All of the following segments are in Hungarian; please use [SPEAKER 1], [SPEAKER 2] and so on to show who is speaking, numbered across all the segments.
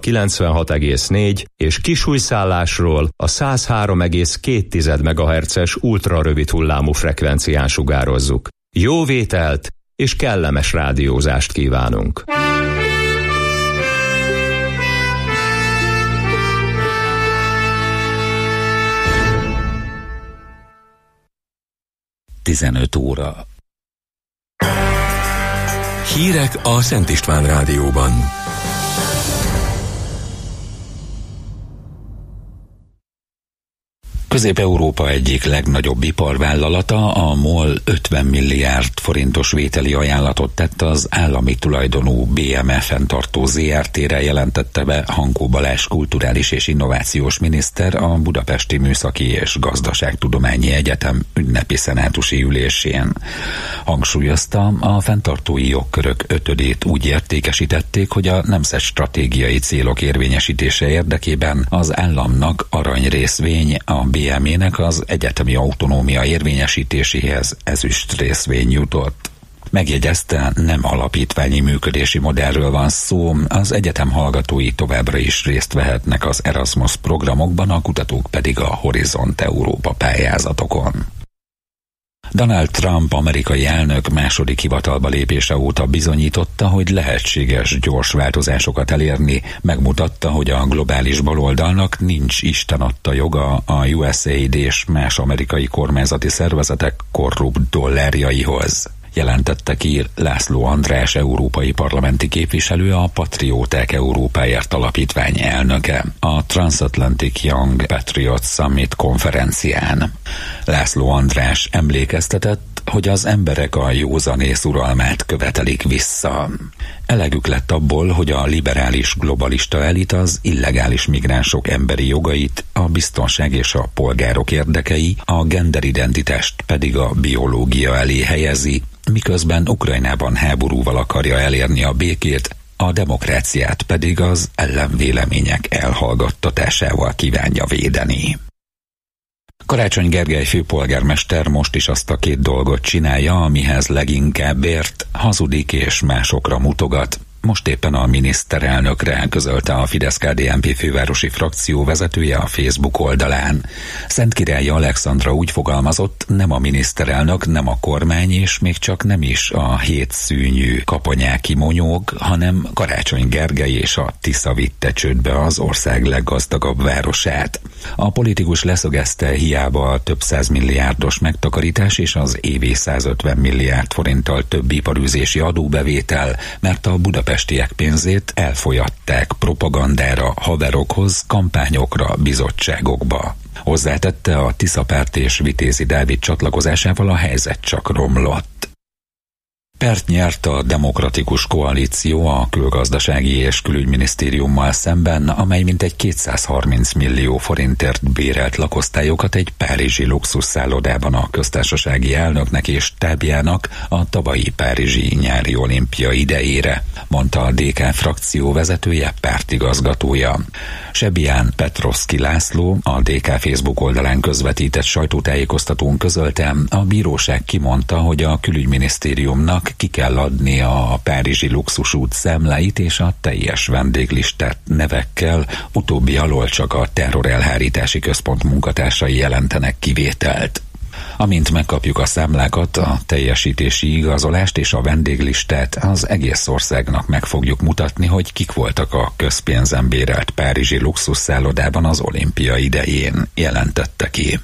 [SPEAKER 1] a 96,4 és kisújszállásról a 103,2 MHz-es ultrarövid hullámú frekvencián sugározzuk. Jó vételt és kellemes rádiózást kívánunk!
[SPEAKER 2] óra. Hírek a Szent István Rádióban. Közép-Európa egyik legnagyobb iparvállalata, a MOL 50 milliárd forintos vételi ajánlatot tett az állami tulajdonú BME fenntartó ZRT-re, jelentette be Hankó Balázs kulturális és innovációs miniszter a Budapesti Műszaki és Gazdaságtudományi Egyetem ünnepi szenátusi ülésén. Hangsúlyozta, a fenntartói jogkörök 5-ét úgy értékesítették, hogy a nemzetstratégiai célok érvényesítése érdekében az államnak aranyrészvény, a BME-nek az egyetemi autonómia érvényesítéséhez ezüst részvény jutott. Megjegyezte, nem alapítványi működési modellről van szó, az egyetem hallgatói továbbra is részt vehetnek az Erasmus programokban, a kutatók pedig a Horizont Európa pályázatokon. Donald Trump amerikai elnök második hivatalba lépése óta bizonyította, hogy lehetséges gyors változásokat elérni, megmutatta, hogy a globális baloldalnak nincs Isten adta joga a USAID és más amerikai kormányzati szervezetek korrupt dollárjaihoz. Jelentette ki László András európai parlamenti képviselő, a Patrióták Európáért alapítvány elnöke a Transatlantic Young Patriots Summit konferencián. László András emlékeztetett, hogy az emberek a józanész uralmát követelik vissza. Elegük lett abból, hogy a liberális globalista elit az illegális migránsok emberi jogait, a biztonság és a polgárok érdekei, a genderidentitást pedig a biológia elé helyezi, miközben Ukrajnában háborúval akarja elérni a békét, a demokráciát pedig az ellenvélemények elhallgattatásával kívánja védeni. Karácsony Gergely főpolgármester most is azt a 2 dolgot csinálja, amihez leginkább ért, hazudik és másokra mutogat. Most éppen a miniszterelnökre, közölte a Fidesz-KDNP fővárosi frakció vezetője a Facebook oldalán. Szentkirályi Alexandra úgy fogalmazott, nem a miniszterelnök, nem a kormány, és még csak nem is a 7 szűnyű kaponyáki monyók, hanem Karácsony Gergely és a Tisza vitte csődbe az ország leggazdagabb városát. A politikus leszögezte, hiába a több 100 milliárdos megtakarítás és az évi 150 milliárd forinttal több iparűzési adóbevétel, mert a budapestiek pénzét elfolyatták propagandára, haverokhoz, kampányokra, bizottságokba. Hozzátette, a Tiszapárt és Vitézi Dávid csatlakozásával a helyzet csak romlott. Pert nyert a Demokratikus Koalíció a Külgazdasági és Külügyminisztériummal szemben, amely mintegy 230 millió forintért bérelt lakosztályokat egy párizsi luxusszállodában a köztársasági elnöknek és tábjának a tavalyi párizsi nyári olimpia idejére, mondta a DK frakció vezetője, pártigazgatója. Sebbián Petrovszki László a DK Facebook oldalán közvetített sajtótájékoztatón közölte, a bíróság kimondta, hogy a külügyminisztériumnak ki kell adnia a párizsi luxusút számláit és a teljes vendéglistát nevekkel, utóbbi alól csak a terrorelhárítási központ munkatársai jelentenek kivételt. Amint megkapjuk a számlákat, a teljesítési igazolást és a vendéglistát, az egész országnak meg fogjuk mutatni, hogy kik voltak a közpénzen bérelt párizsi luxusszállodában az olimpia idején, jelentette ki.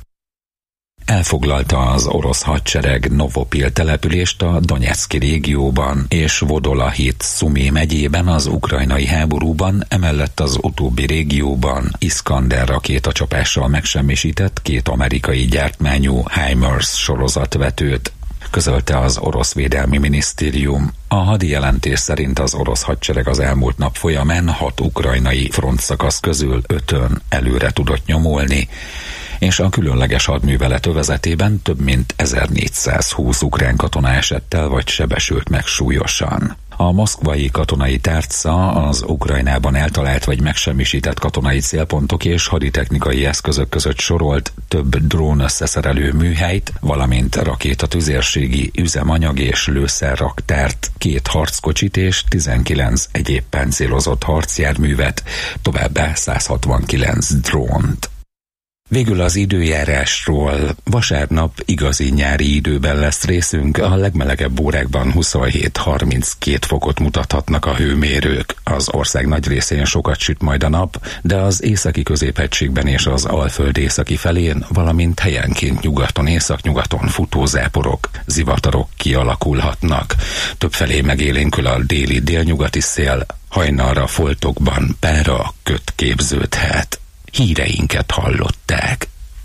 [SPEAKER 2] Elfoglalta az orosz hadsereg Novopil települést a Donetszki régióban és Vodolahit Szumi megyében az ukrajnai háborúban, emellett az utóbbi régióban Iskander rakétacsapással megsemmisített 2 amerikai gyártmányú HIMARS sorozatvetőt, közölte az orosz védelmi minisztérium. A hadi jelentés szerint az orosz hadsereg az elmúlt nap folyamán 6 ukrajnai frontszakasz közül 5-ön előre tudott nyomulni, és a különleges hadművelet övezetében több mint 1420 ukrán katona esett el vagy sebesült meg súlyosan. A moszkvai katonai tárca az Ukrajnában eltalált vagy megsemmisített katonai célpontok és haditechnikai eszközök között sorolt több drón összeszerelő műhelyt, valamint rakétatüzérségi üzemanyag és lőszerraktárt, 2 harckocsit és 19 egyéb páncélozott harcjárművet, továbbá 169 drónt. Végül az időjárásról. Vasárnap igazi nyári időben lesz részünk, a legmelegebb órákban 27-32 fokot mutathatnak a hőmérők. Az ország nagy részén sokat süt majd a nap, de az északi középhegységben és az Alföld északi felén, valamint helyenként nyugaton, északnyugaton futózáporok, zivatarok kialakulhatnak. Többfelé megélénkül a déli délnyugati szél, hajnalra foltokban pára köt képződhet. Híreinket hallották.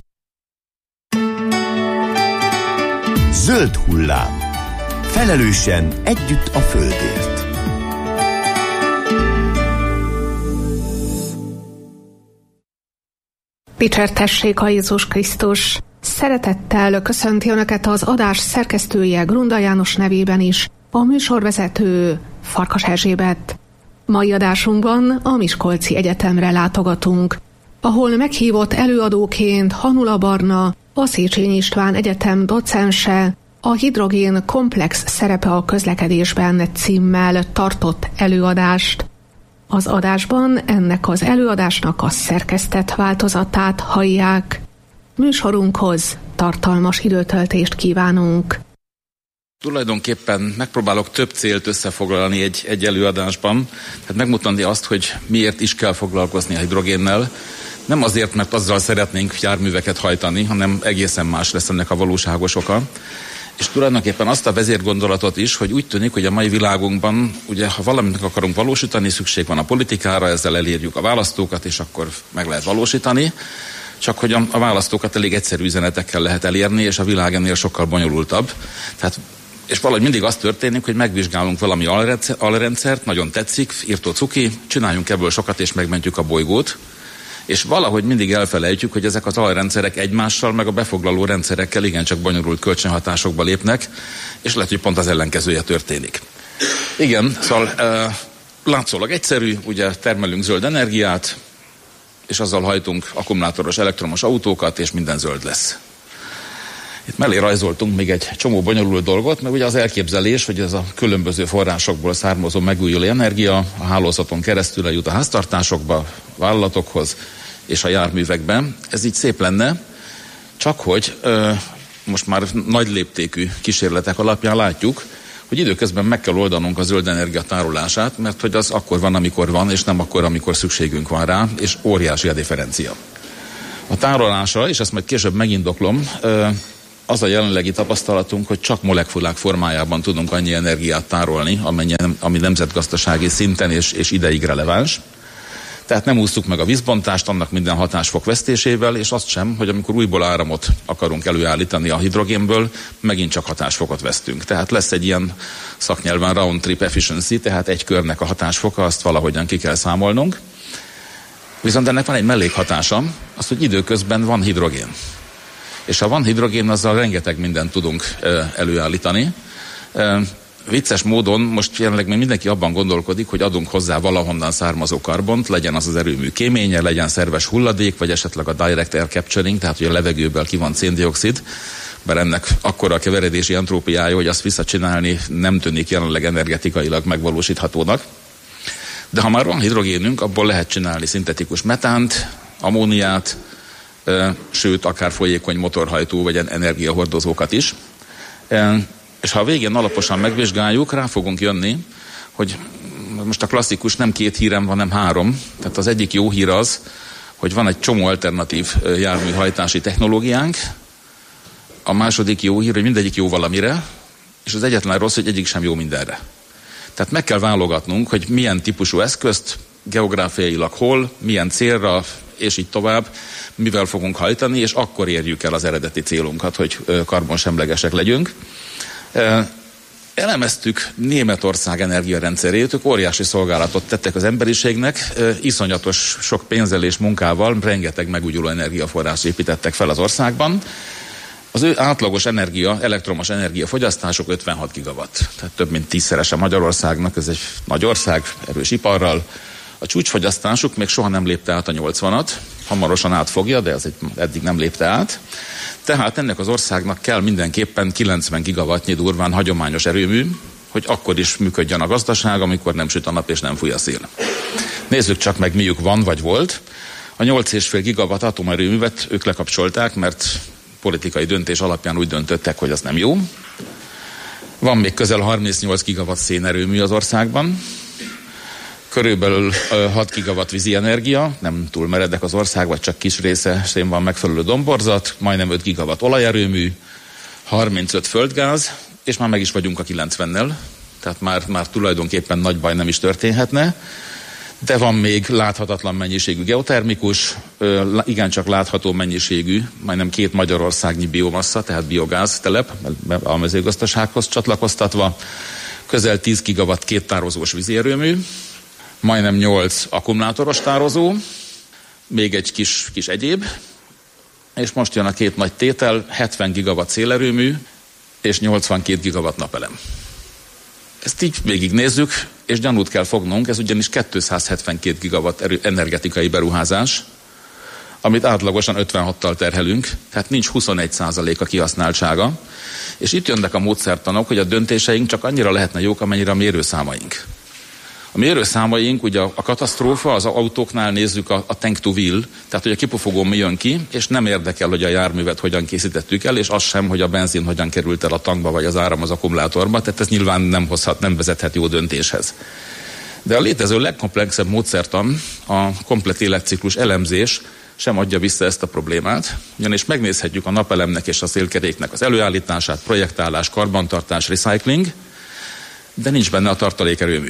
[SPEAKER 3] Zöld hullám. Felelősen együtt a földért.
[SPEAKER 4] Dicsértessék a Jézus Krisztus! Szeretettel köszönti Önöket az adás szerkesztője Grunda János nevében is, a műsorvezető Farkas Erzsébet. Mai adásunkban a Miskolci Egyetemre látogatunk, ahol meghívott előadóként Hanula Barna, a Széchenyi István Egyetem docense, a hidrogén komplex szerepe a közlekedésben címmel tartott előadást. Az adásban ennek az előadásnak a szerkesztett változatát hallják. Műsorunkhoz tartalmas időtöltést kívánunk.
[SPEAKER 5] Tulajdonképpen megpróbálok több célt összefoglalni egy előadásban, tehát megmutatni azt, hogy miért is kell foglalkozni a hidrogénnel. Nem azért, mert azzal szeretnénk járműveket hajtani, hanem egészen más lesz ennek a valóságos oka. És tulajdonképpen azt a vezérgondolatot is, hogy úgy tűnik, hogy a mai világunkban, ugye, ha valamit akarunk valósítani, szükség van a politikára, ezzel elérjük a választókat, és akkor meg lehet valósítani. Csak hogy a választókat elég egyszerű üzenetekkel lehet elérni, és a világ ennél sokkal bonyolultabb. Tehát, és valahogy mindig az történik, hogy megvizsgálunk valami alrendszert, nagyon tetszik, írtó cuki, csináljunk ebből sokat, és megmentjük a bolygót. És valahogy mindig elfelejtjük, hogy ezek az alrendszerek egymással, meg a befoglaló rendszerekkel igencsak bonyolult kölcsönhatásokba lépnek, és lehet, hogy pont az ellenkezője történik. Igen, szóval látszólag egyszerű, ugye termelünk zöld energiát, és azzal hajtunk akkumulátoros elektromos autókat, és minden zöld lesz. Itt mellé rajzoltunk még egy csomó bonyolult dolgot, mert ugye az elképzelés, hogy ez a különböző forrásokból származó megújuló energia a hálózaton keresztül eljut a háztartásokba, vállalatokhoz és a járművekben. Ez így szép lenne, csak hogy most már nagy léptékű kísérletek alapján látjuk, hogy időközben meg kell oldanunk a zöld energia tárolását, mert hogy az akkor van, amikor van, és nem akkor, amikor szükségünk van rá, és óriási a differencia. A tárolása, és ezt majd később megindoklom, az a jelenlegi tapasztalatunk, hogy csak molekulák formájában tudunk annyi energiát tárolni, ami nemzetgazdasági szinten és ideig releváns. Tehát nem úsztuk meg a vízbontást annak minden hatásfok vesztésével, és azt sem, hogy amikor újból áramot akarunk előállítani a hidrogénből, megint csak hatásfokot vesztünk. Tehát lesz egy ilyen szaknyelven round trip efficiency, tehát egy körnek a hatásfoka, azt valahogyan ki kell számolnunk. Viszont ennek van egy mellékhatása, az, hogy időközben van hidrogén. És ha van hidrogén, azzal rengeteg mindent tudunk előállítani. Vicces módon most jelenleg még mindenki abban gondolkodik, hogy adunk hozzá valahonnan származó karbont, legyen az erőmű kéménye, legyen szerves hulladék, vagy esetleg a direct air capturing, tehát hogy a levegőből kivont széndioxid, bár ennek akkora a keveredési entrópiája, hogy azt visszacsinálni nem tűnik jelenleg energetikailag megvalósíthatónak. De ha már van hidrogénünk, abból lehet csinálni szintetikus metánt, ammóniát, sőt, akár folyékony motorhajtó vagy energiahordozókat is. És ha a végén alaposan megvizsgáljuk, rá fogunk jönni, hogy most a klasszikus nem 2 hírem van, hanem 3. Tehát az egyik jó hír az, hogy van egy csomó alternatív járműhajtási technológiánk. A második jó hír, hogy mindegyik jó valamire, és az egyetlen rossz, hogy egyik sem jó mindenre. Tehát meg kell válogatnunk, hogy milyen típusú eszközt, geográfiailag hol, milyen célra, és így tovább, mivel fogunk hajtani, és akkor érjük el az eredeti célunkat, hogy karbonsemlegesek legyünk. Elemeztük Németország energiarendszerét, ők óriási szolgálatot tettek az emberiségnek, iszonyatos sok pénzzel és munkával rengeteg megújuló energiaforrás építettek fel az országban. Az ő átlagos elektromos energia fogyasztások 56 gigawatt. Tehát több mint 10-szerese Magyarországnak, ez egy nagy ország, erős iparral. A csúcsfogyasztásuk még soha nem lépte át a 80-at, hamarosan átfogja, de ez eddig nem lépte át. Tehát ennek az országnak kell mindenképpen 90 gigawattnyi durván hagyományos erőmű, hogy akkor is működjön a gazdaság, amikor nem süt a nap és nem fúj a szél. Nézzük csak meg, miük van vagy volt. A 8,5 gigawatt atomerőművet ők lekapcsolták, mert politikai döntés alapján úgy döntöttek, hogy az nem jó. Van még közel 38 gigawatt szénerőmű az országban, körülbelül 6 gigawatt vízi energia, nem túl meredek az ország, vagy csak kis részén van megfelelő domborzat, majdnem 5 gigawatt olajerőmű, 35 földgáz, és már meg is vagyunk a 90-nel, tehát már tulajdonképpen nagy baj nem is történhetne, de van még láthatatlan mennyiségű geotermikus, igencsak látható mennyiségű, majdnem 2 magyarországnyi biomassa, tehát biogáz telep, a mezőgazdasághoz csatlakoztatva, közel 10 gigawatt 2 tározós vízi erőmű, majdnem 8 akkumulátoros tározó, még egy kis egyéb, és most jön a 2 nagy tétel, 70 gigawatt szélerőmű, és 82 gigawatt napelem. Ezt így végignézzük, és gyanút kell fognunk, ez ugyanis 272 gigawatt energetikai beruházás, amit átlagosan 56-tal terhelünk, tehát nincs 21% a kihasználtsága, és itt jönnek a módszertanok, hogy a döntéseink csak annyira lehetne jók, amennyire a mérőszámaink. A mérőszámaink, ugye a katasztrófa, az autóknál nézzük a tank to wheel, tehát hogy a kipufogó mi jön ki, és nem érdekel, hogy a járművet hogyan készítettük el, és az sem, hogy a benzin hogyan került el a tankba, vagy az áram az akkumulátorba, tehát ez nyilván nem vezethet jó döntéshez. De a létező legkomplexebb módszertan, a komplett életciklus elemzés sem adja vissza ezt a problémát, ugyanis megnézhetjük a napelemnek és a szélkeréknek az előállítását, projektálás, karbantartás, recycling, de nincs benne a tartalékerőmű.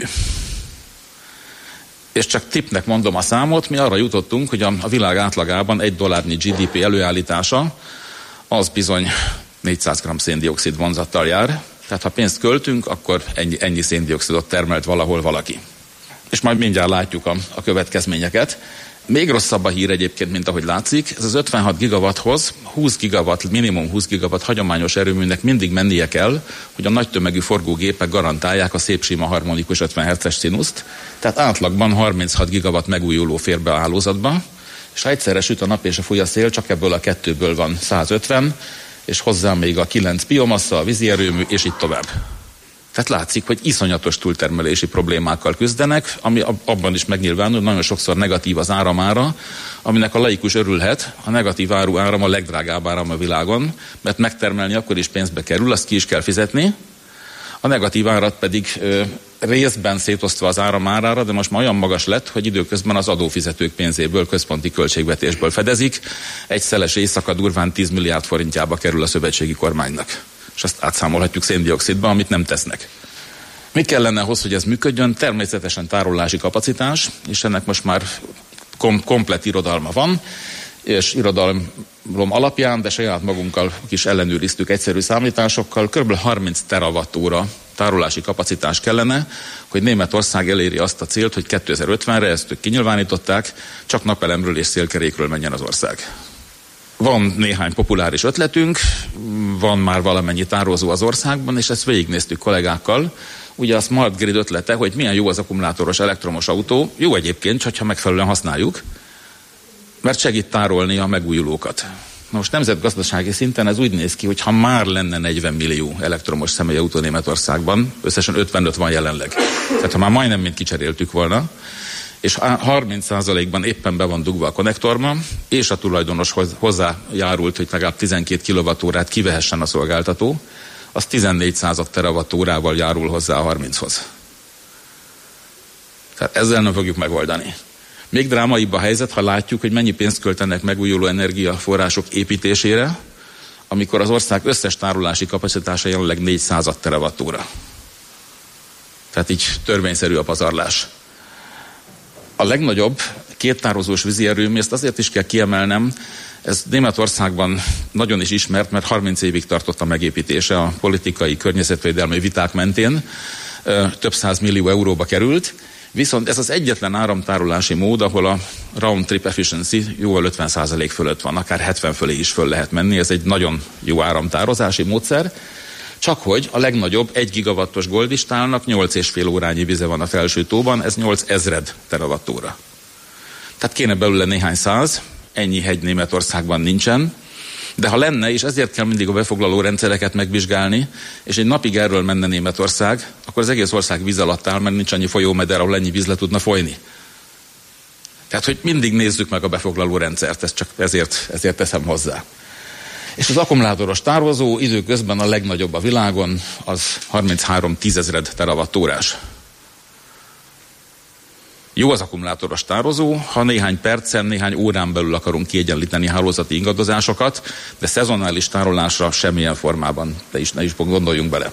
[SPEAKER 5] És csak tippnek mondom a számot, mi arra jutottunk, hogy a világ átlagában $1 GDP előállítása az bizony 400 g széndioxid vonzattal jár. Tehát ha pénzt költünk, akkor ennyi széndioxidot termelt valahol valaki. És majd mindjárt látjuk a következményeket. Még rosszabb a hír egyébként, mint ahogy látszik. Ez az 56 gigawatthoz 20 gigawatt, minimum 20 gigawatt hagyományos erőműnek mindig mennie kell, hogy a nagy tömegű forgógépek garantálják a szép sima harmonikus 50 Hz-es színuszt. Tehát átlagban 36 gigawatt megújuló fér be a hálózatba, és ha egyszerre süt a nap és a fúj a szél, csak ebből a 2-ből van 150, és hozzá még a 9 biomassa, a vízi erőmű, és így tovább. Tehát látszik, hogy iszonyatos túltermelési problémákkal küzdenek, ami abban is megnyilvánul, nagyon sokszor negatív az áramára, aminek a laikus örülhet, a negatív áram a legdrágább áram a világon, mert megtermelni akkor is pénzbe kerül, azt ki is kell fizetni, a negatív árat pedig részben szétosztva az áram árára, de most már olyan magas lett, hogy időközben az adófizetők pénzéből, központi költségvetésből fedezik, egy szeles éjszaka durván 10 milliárd forintjába kerül a szövetségi kormánynak. És azt átszámolhatjuk széndioxidba, amit nem tesznek. Mi kellene ahhoz, hogy ez működjön? Természetesen tárolási kapacitás, és ennek most már komplett irodalma van, és irodalom alapján, de saját magunkkal is ellenőriztük egyszerű számításokkal, kb. 30 terawattóra tárolási kapacitás kellene, hogy Németország eléri azt a célt, hogy 2050-re, ezt ők kinyilvánították, csak napelemről és szélkerékről menjen az ország. Van néhány populáris ötletünk, van már valamennyi tározó az országban, és ezt végignéztük kollégákkal. Ugye a Smart Grid ötlete, hogy milyen jó az akkumulátoros elektromos autó, jó egyébként, hogyha megfelelően használjuk, mert segít tárolni a megújulókat. Na most nemzetgazdasági szinten ez úgy néz ki, hogy ha már lenne 40 millió elektromos személyautó Németországban, összesen 55 van jelenleg. Tehát ha már majdnem mind kicseréltük volna, és 30%-ban éppen be van dugva a konnektorba, és a tulajdonos hozzájárult, hogy legalább 12 kWh kivehessen a szolgáltató, az 14 terawattórával járul hozzá a 30-hoz. Tehát ezzel nem fogjuk megoldani. Még drámaibb a helyzet, ha látjuk, hogy mennyi pénzt költenek megújuló energiaforrások építésére, amikor az ország összes tárolási kapacitása jelenleg 400 terawattóra. Tehát így törvényszerű a pazarlás. A legnagyobb kéttározós vízi erőmű, ezt azért is kell kiemelnem, ez Németországban nagyon is ismert, mert 30 évig tartott a megépítése a politikai környezetvédelmi viták mentén, több 100 millió euróba került, Viszont ez az egyetlen áramtárolási mód, ahol a round trip efficiency jóval 50% fölött van, akár 70 fölé is föl lehet menni, ez egy nagyon jó áramtározási módszer, csak hogy a legnagyobb 1 gigawattos Goldistálnak 8,5 órányi vize van a felső tóban, ez 8000 terawattóra. Tehát kéne belőle néhány száz, ennyi hegy Németországban nincsen, de ha lenne, és ezért kell mindig a befoglaló rendszereket megvizsgálni, és egy napig erről menne Németország, akkor az egész ország víz alatt áll, mert nincs annyi folyómeder, ahol ennyi víz le tudna folyni. Tehát, hogy mindig nézzük meg a befoglaló rendszert, ezt csak ezért teszem hozzá. És az akkumulátoros tározó időközben a legnagyobb a világon, az 33 tízezred terawattórás. Jó az akkumulátoros tározó, ha néhány percen, néhány órán belül akarunk kiegyenlíteni hálózati ingadozásokat, de szezonális tárolásra semmilyen formában ne is gondoljunk bele.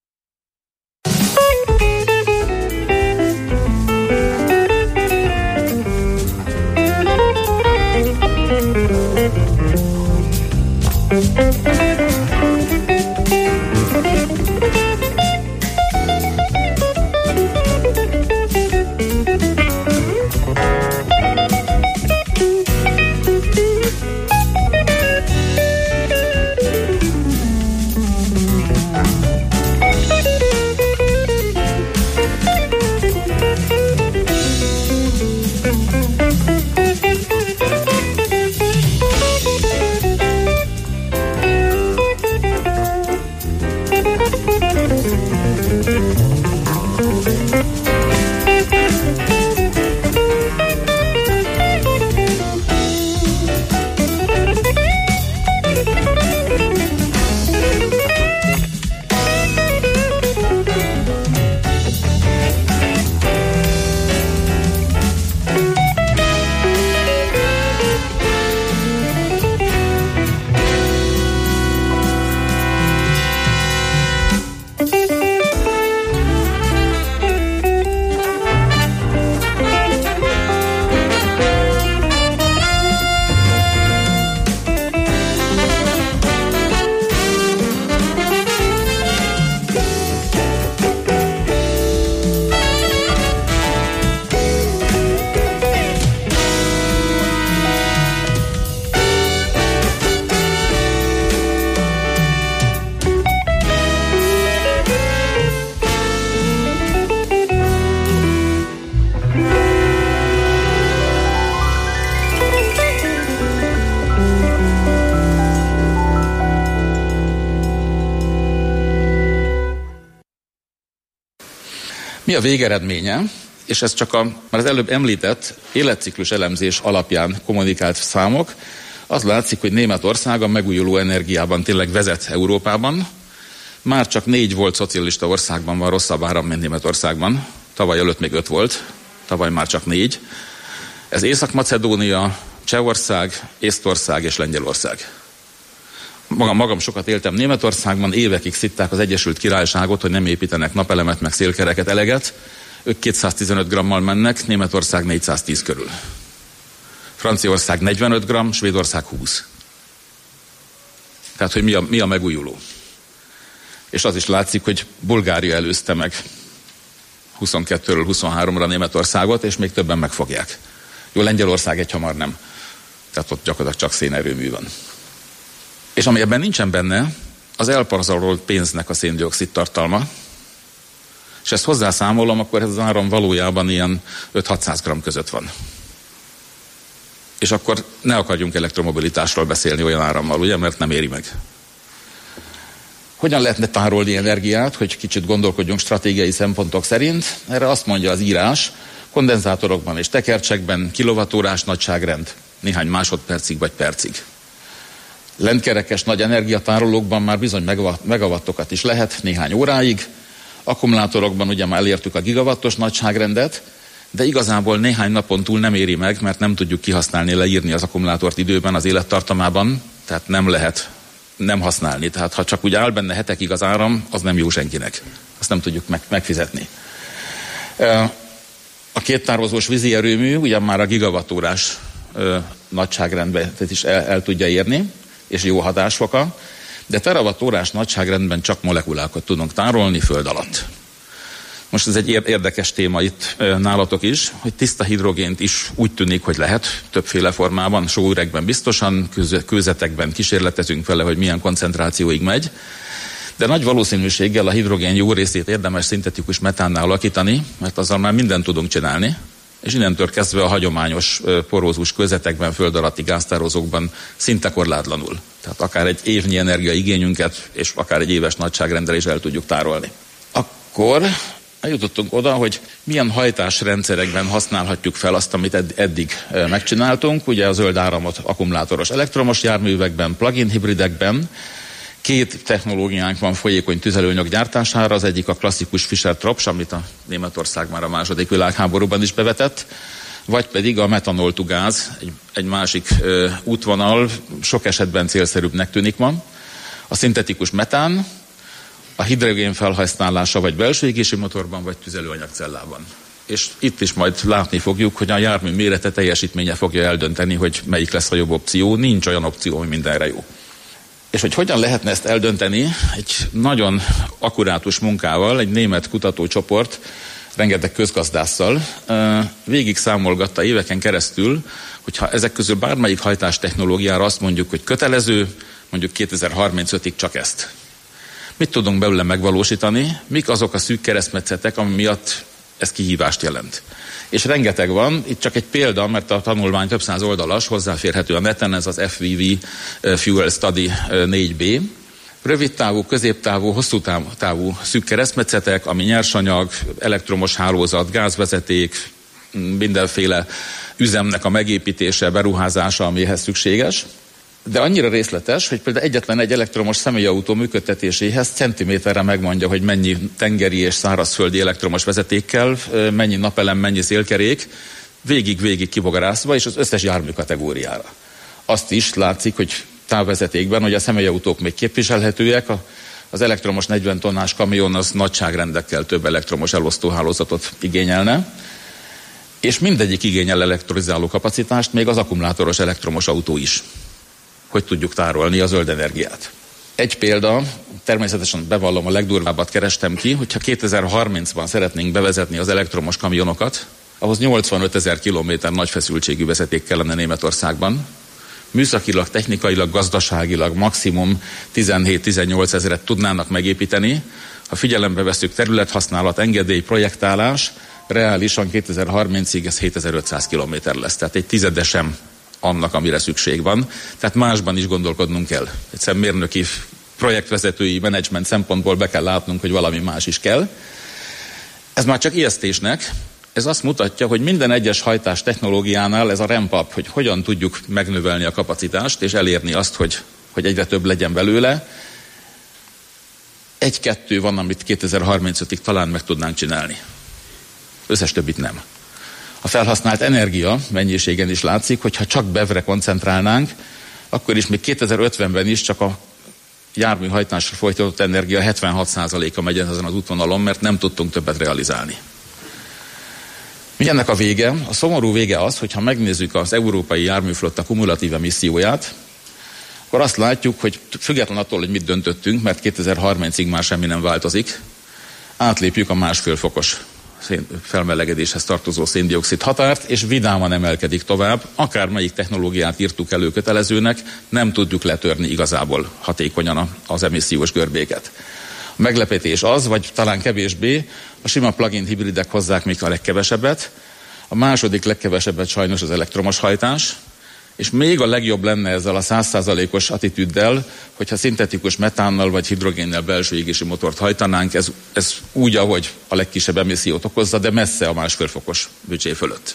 [SPEAKER 5] Mi a végeredménye? És ez csak már az előbb említett életciklus elemzés alapján kommunikált számok. Az látszik, hogy Németország a megújuló energiában tényleg vezet Európában. Már csak 4 volt szocialista országban van rosszabb áram, mint Németországban. Tavaly előtt még 5 volt, tavaly már csak 4. Ez Észak-Macedónia, Csehország, Észtország és Lengyelország. Magam sokat éltem Németországban, évekig szitták az Egyesült Királyságot, hogy nem építenek napelemet, meg szélkereket eleget. Ők 215 grammal mennek, Németország 410 körül. Franciaország 45 gram, Svédország 20. Tehát, hogy mi a megújuló. És az is látszik, hogy Bulgária előzte meg 22-ről 23-ra Németországot, és még többen megfogják. Jó, Lengyelország egyhamar nem. Tehát ott gyakorlatilag csak szénerőmű van. És ami ebben nincsen benne, az elparzarolt pénznek a széndioxid tartalma, és ezt hozzászámolom, akkor ez az áram valójában ilyen 5-600 gram között van. És akkor ne akarjunk elektromobilitásról beszélni olyan árammal, ugye, mert nem éri meg. Hogyan lehetne tárolni energiát, hogy kicsit gondolkodjunk stratégiai szempontok szerint? Erre azt mondja az írás, kondenzátorokban és tekercsekben kilovattórás nagyságrend, néhány másodpercig vagy percig. Lentkerekes nagy energiatárolókban már bizony megawattokat is lehet, néhány óráig. Akkumulátorokban ugye már elértük a gigawattos nagyságrendet, de igazából néhány napon túl nem éri meg, mert nem tudjuk kihasználni, leírni az akkumulátort időben, az élettartamában, tehát nem lehet nem használni. Tehát ha csak úgy áll benne hetekig az áram, az nem jó senkinek. Azt nem tudjuk megfizetni. A kéttározós vízi erőmű ugye már a gigawattórás nagyságrendben is el tudja érni, és jó hatásfoka, de terawattórás nagyságrendben csak molekulákat tudunk tárolni föld alatt. Most ez egy érdekes téma itt nálatok is, hogy tiszta hidrogént is úgy tűnik, hogy lehet többféle formában, sóüregben biztosan, kőzetekben kísérletezünk vele, hogy milyen koncentrációig megy, de nagy valószínűséggel a hidrogén jó részét érdemes szintetikus metánnál alakítani, mert azzal már mindent tudunk csinálni, és innentől kezdve a hagyományos porózus kőzetekben, föld alatti gáztározókban szinte korlátlanul. Tehát akár egy évnyi energiaigényünket, és akár egy éves nagyságrendel is el tudjuk tárolni. Akkor eljutottunk oda, hogy milyen hajtásrendszerekben használhatjuk fel azt, amit eddig megcsináltunk. Ugye a zöld áramot akkumulátoros elektromos járművekben, plug-in hibridekben. 2 technológiánk van folyékony tüzelőanyag gyártására, az egyik a klasszikus Fischer-Tropsch, amit a Németország már a II. Világháborúban is bevetett, vagy pedig a metanol-to-gáz, egy másik útvonal, sok esetben célszerűbbnek tűnik ma. A szintetikus metán, a hidrogén felhasználása vagy belső égési motorban, vagy tüzelőanyagcellában. És itt is majd látni fogjuk, hogy a jármű mérete, teljesítménye fogja eldönteni, hogy melyik lesz a jobb opció. Nincs olyan opció, hogy mindenre jó. És hogy hogyan lehetne ezt eldönteni, egy nagyon akkurátus munkával, egy német kutatócsoport, rengeteg közgazdásszal végig számolgatta éveken keresztül, hogyha ezek közül bármelyik hajtás technológiára azt mondjuk, hogy kötelező, mondjuk 2035-ig csak ezt. Mit tudunk belőle megvalósítani? Mik azok a szűk keresztmetszetek, ami miatt ez kihívást jelent? És rengeteg van, itt csak egy példa, mert a tanulmány több száz oldalas, hozzáférhető a neten, ez az FVV Fuel Study 4B. Rövidtávú, középtávú, hosszú távú szűk keresztmetszetek, ami nyersanyag, elektromos hálózat, gázvezeték, mindenféle üzemnek a megépítése, beruházása, amihez szükséges. De annyira részletes, hogy például egyetlen egy elektromos személyautó működtetéséhez centiméterre megmondja, hogy mennyi tengeri és szárazföldi elektromos vezetékkel, mennyi napelem, mennyi szélkerék, végig kibogarászva, és az összes jármű kategóriára. Azt is látszik, hogy távvezetékben, hogy a személyautók még képviselhetőek, az elektromos 40 tonnás kamion az nagyságrendekkel több elektromos elosztóhálózatot igényelne, és mindegyik igényel elektrizáló kapacitást, még az akkumulátoros elektromos autó is, hogy tudjuk tárolni a zöld energiát. Egy példa, természetesen bevallom, a legdurvábbat kerestem ki, hogyha 2030-ban szeretnénk bevezetni az elektromos kamionokat, ahhoz 85 000 kilométer nagy feszültségű vezeték kellene Németországban. Műszakilag, technikailag, gazdaságilag maximum 17-18 ezeret tudnának megépíteni. Ha figyelembe veszük területhasználat, engedély, projektálás, reálisan 2030-ig ez 7500 kilométer lesz. Tehát egy tizede sem annak, amire szükség van. Tehát másban is gondolkodnunk kell. Egyszerűen mérnöki, projektvezetői, menedzsment szempontból be kell látnunk, hogy valami más is kell. Ez már csak ijesztésnek. Ez azt mutatja, hogy minden egyes hajtás technológiánál ez a ramp-up, hogy hogyan tudjuk megnövelni a kapacitást, és elérni azt, hogy egyre több legyen belőle. 1-2 van, amit 2035-ig talán meg tudnánk csinálni. Összes többit nem. A felhasznált energia mennyiségen is látszik, hogy ha csak BEV-re koncentrálnánk, akkor is még 2050-ben is csak a járműhajtásra folytatott energia 76%-a megy ezen az útvonalon, mert nem tudtunk többet realizálni. Mi ennek a vége? A szomorú vége az, hogy ha megnézzük az európai járműflotta kumulatív emisszióját, akkor azt látjuk, hogy független attól, hogy mit döntöttünk, mert 2030-ig már semmi nem változik, átlépjük a 1,5 fokos felmelegedéshez tartozó széndioxid határt, és vidáman emelkedik tovább. Akármelyik technológiát írtuk elő kötelezőnek, nem tudjuk letörni igazából hatékonyan az emissziós görbéket. A meglepetés az, vagy talán kevésbé, a sima plug-in hibridek hozzák még a legkevesebbet, a második legkevesebbet sajnos az elektromos hajtás, és még a legjobb lenne ezzel a 100%-os attitűddel, hogyha szintetikus metánnal vagy hidrogénnel belső égési motort hajtanánk, ez úgy, ahogy a legkisebb emissziót okozza, de messze a 1,5 fokos büdzsé fölött.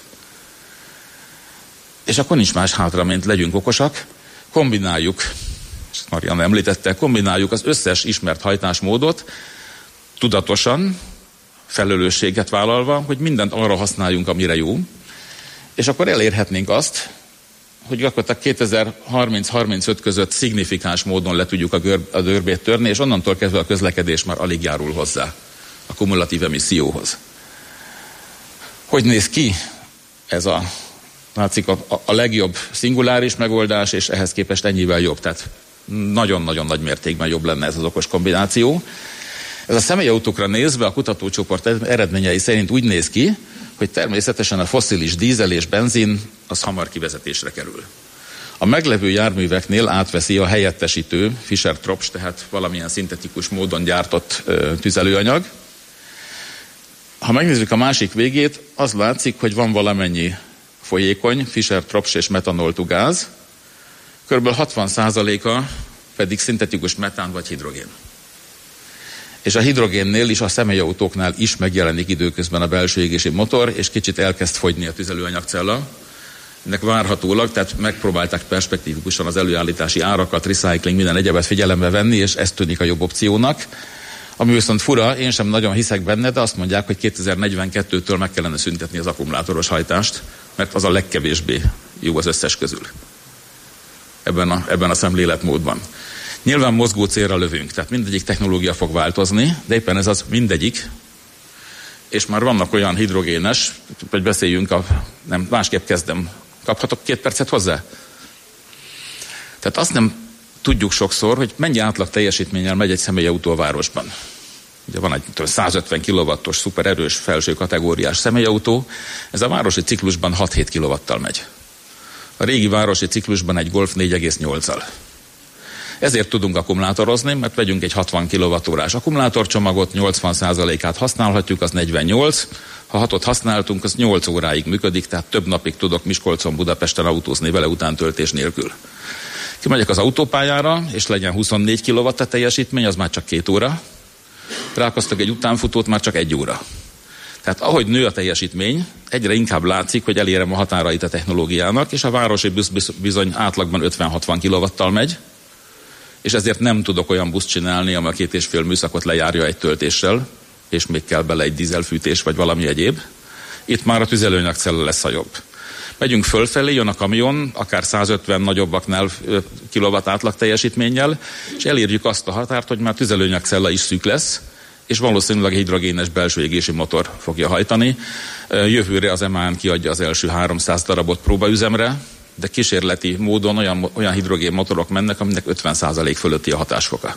[SPEAKER 5] És akkor nincs más hátra, mint legyünk okosak, kombináljuk, ezt Marianna említette, kombináljuk az összes ismert hajtásmódot, tudatosan, felelősséget vállalva, hogy mindent arra használjunk, amire jó, és akkor elérhetnénk azt, hogy gyakorlatilag 2030-35 között szignifikáns módon le tudjuk a görbét törni, és onnantól kezdve a közlekedés már alig járul hozzá a kumulatív emisszióhoz. Hogy néz ki ez látszik a legjobb szinguláris megoldás, és ehhez képest ennyivel jobb, tehát nagyon-nagyon nagy mértékben jobb lenne ez az okos kombináció. Ez a személyautókra nézve a kutatócsoport eredményei szerint úgy néz ki, hogy természetesen a fosszilis dízel és benzin az hamar kivezetésre kerül. A meglevő járműveknél átveszi a helyettesítő Fischer-Tropsch, tehát valamilyen szintetikus módon gyártott tüzelőanyag. Ha megnézzük a másik végét, az látszik, hogy van valamennyi folyékony Fischer-Tropsch és metanoltú gáz, kb. 60%-a pedig szintetikus metán vagy hidrogén. És a hidrogénnél is, a személyautóknál is megjelenik időközben a belső égési motor, és kicsit elkezd fogyni a tüzelőanyagcella. Ennek várhatólag, tehát megpróbálták perspektívikusan az előállítási árakat, recycling, minden egyebet figyelembe venni, és ez tűnik a jobb opciónak. Ami viszont fura, én sem nagyon hiszek benne, de azt mondják, hogy 2042-től meg kellene szüntetni az akkumulátoros hajtást, mert az a legkevésbé jó az összes közül. Ebben a szemléletmódban. Nyilván mozgó célra lövünk, tehát mindegyik technológia fog változni, de éppen ez az mindegyik, és már vannak olyan hidrogénes, hogy beszéljünk másképp kezdem. Kaphatok 2 percet hozzá? Tehát azt nem tudjuk sokszor, hogy mennyi átlag teljesítménnyel megy egy személyautó a városban. Ugye van egy 150 kW-os szupererős felső kategóriás személyautó, ez a városi ciklusban 6-7 kW-tal megy. A régi városi ciklusban egy Golf 4,8-al. Ezért tudunk akkumulátorozni, mert vegyünk egy 60 kWh akkumulátorcsomagot, 80%-át használhatjuk, az 48. Ha 6-ot használtunk, az 8 óráig működik, tehát több napig tudok Miskolcon, Budapesten autózni vele utántöltés nélkül. Kimegyek az autópályára, és legyen 24 kW a teljesítmény, az már csak 2 óra. Rákoztak egy utánfutót, már csak 1 óra. Tehát ahogy nő a teljesítmény, egyre inkább látszik, hogy elérem a határait a technológiának, és a városi busz bizony átlagban 50-60 kW-tal megy, és ezért nem tudok olyan buszt csinálni, ami a 2,5 műszakot lejárja egy töltéssel, és még kell bele egy dízelfűtés, vagy valami egyéb. Itt már a tüzelőanyagcella lesz a jobb. Megyünk fölfelé, jön a kamion, akár 150 nagyobbaknál kilowatt átlag teljesítménnyel, és elérjük azt a határt, hogy már tüzelőanyagcella is szűk lesz, és valószínűleg a hidrogénes belső égési motor fogja hajtani. Jövőre az MAN kiadja az első 300 darabot próbaüzemre, de kísérleti módon olyan hidrogén motorok mennek, aminek 50% fölötti a hatásfoka.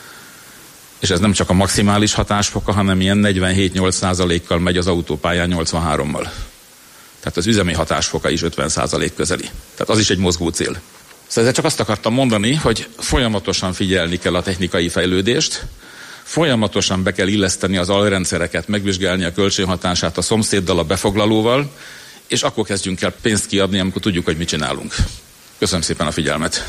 [SPEAKER 5] És ez nem csak a maximális hatásfoka, hanem ilyen 47-8%-kal megy az autópályán 83-mal. Tehát az üzemi hatásfoka is 50% közeli. Tehát az is egy mozgó cél. Szóval ezzel csak azt akartam mondani, hogy folyamatosan figyelni kell a technikai fejlődést, folyamatosan be kell illeszteni az alrendszereket, megvizsgálni a kölcsönhatását a szomszéddal, a befoglalóval, és akkor kezdjünk el pénzt kiadni, amikor tudjuk, hogy mit csinálunk. Köszönöm szépen a figyelmet!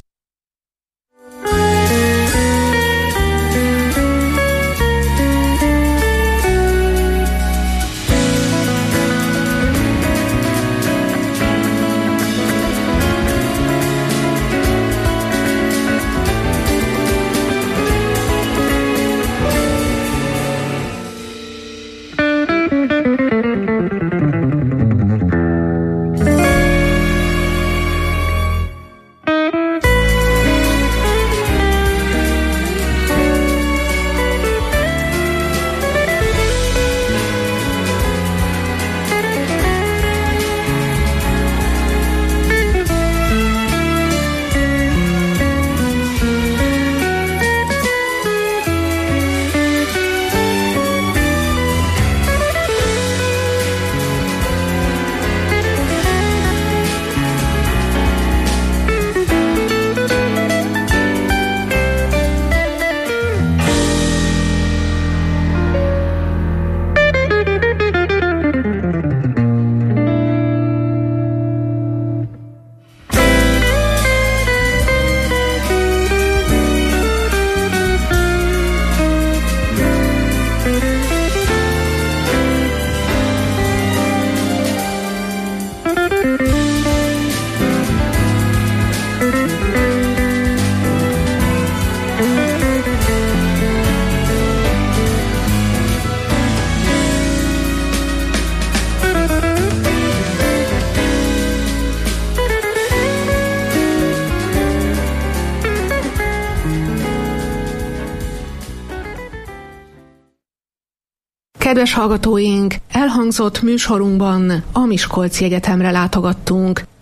[SPEAKER 4] Kedves hallgatóink, elhangzott műsorunkban a Miskolci Egyetemre látogattunk.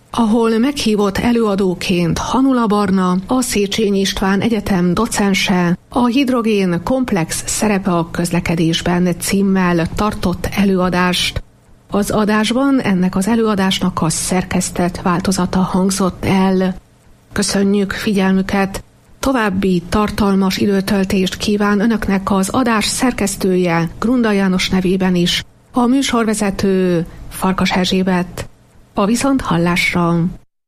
[SPEAKER 4] ahol meghívott előadóként Hanula Barna, a Széchenyi István Egyetem docense, a hidrogén komplex szerepe a közlekedésben címmel tartott előadást. Az adásban ennek az előadásnak a szerkesztett változata hangzott el. Köszönjük figyelmüket! További tartalmas időtöltést kíván önöknek az adás szerkesztője Grunda János nevében is, a műsorvezető Farkas Erzsébet. A viszonthallásra!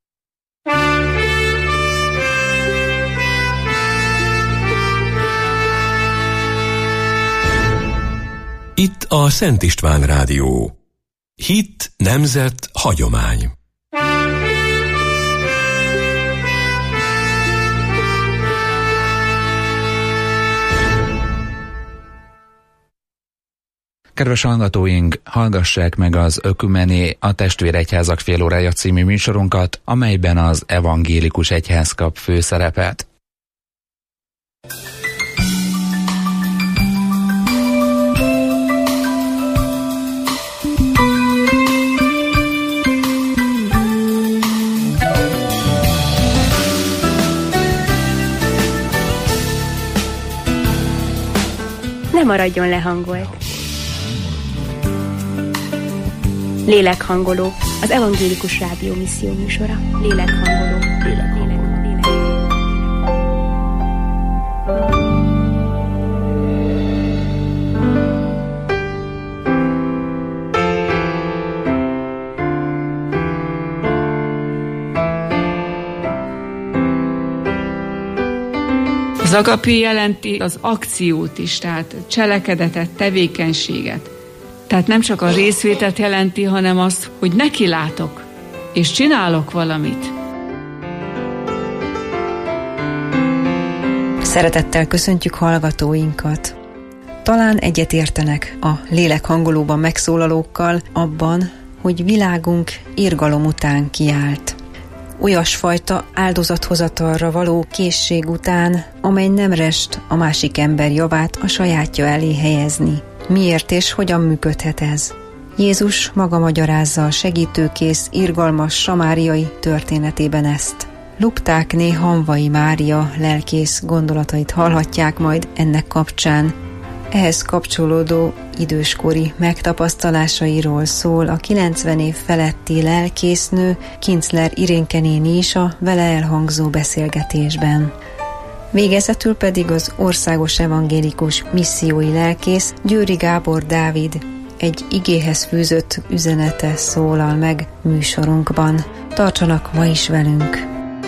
[SPEAKER 6] Itt a Szent István Rádió. Hit, nemzet, hagyomány.
[SPEAKER 2] Kedves hallgatóink, hallgassák meg az Ökumené, a Testvéregyházak félórája című műsorunkat, amelyben az evangélikus egyház kap főszerepet.
[SPEAKER 7] Ne maradjon lehangolt! Lélekhangoló, az evangélikus rádió misszió műsora. Lélekhangoló.
[SPEAKER 8] Az agapi jelenti az akciót is, tehát cselekedetet, tevékenységet. Tehát nem csak a részvételt jelenti, hanem azt, hogy nekilátok, és csinálok valamit.
[SPEAKER 9] Szeretettel köszöntjük hallgatóinkat. Talán egyetértenek a lélekhangolóban megszólalókkal abban, hogy világunk irgalom után kiállt. Olyasfajta áldozathozatalra való készség után, amely nem rest a másik ember javát a sajátja elé helyezni. Miért és hogyan működhet ez? Jézus maga magyarázza a segítőkész, irgalmas samáriai történetében ezt. Luptákné Hanvai Mária lelkész gondolatait hallhatják majd ennek kapcsán. Ehhez kapcsolódó időskori megtapasztalásairól szól a 90 év feletti lelkésznő Kincler Irénke néni is a vele elhangzó beszélgetésben. Végezetül pedig az országos evangélikus missziói lelkész Győri Gábor Dávid egy igéhez fűzött üzenete szólal meg műsorunkban. Tartsanak ma is velünk!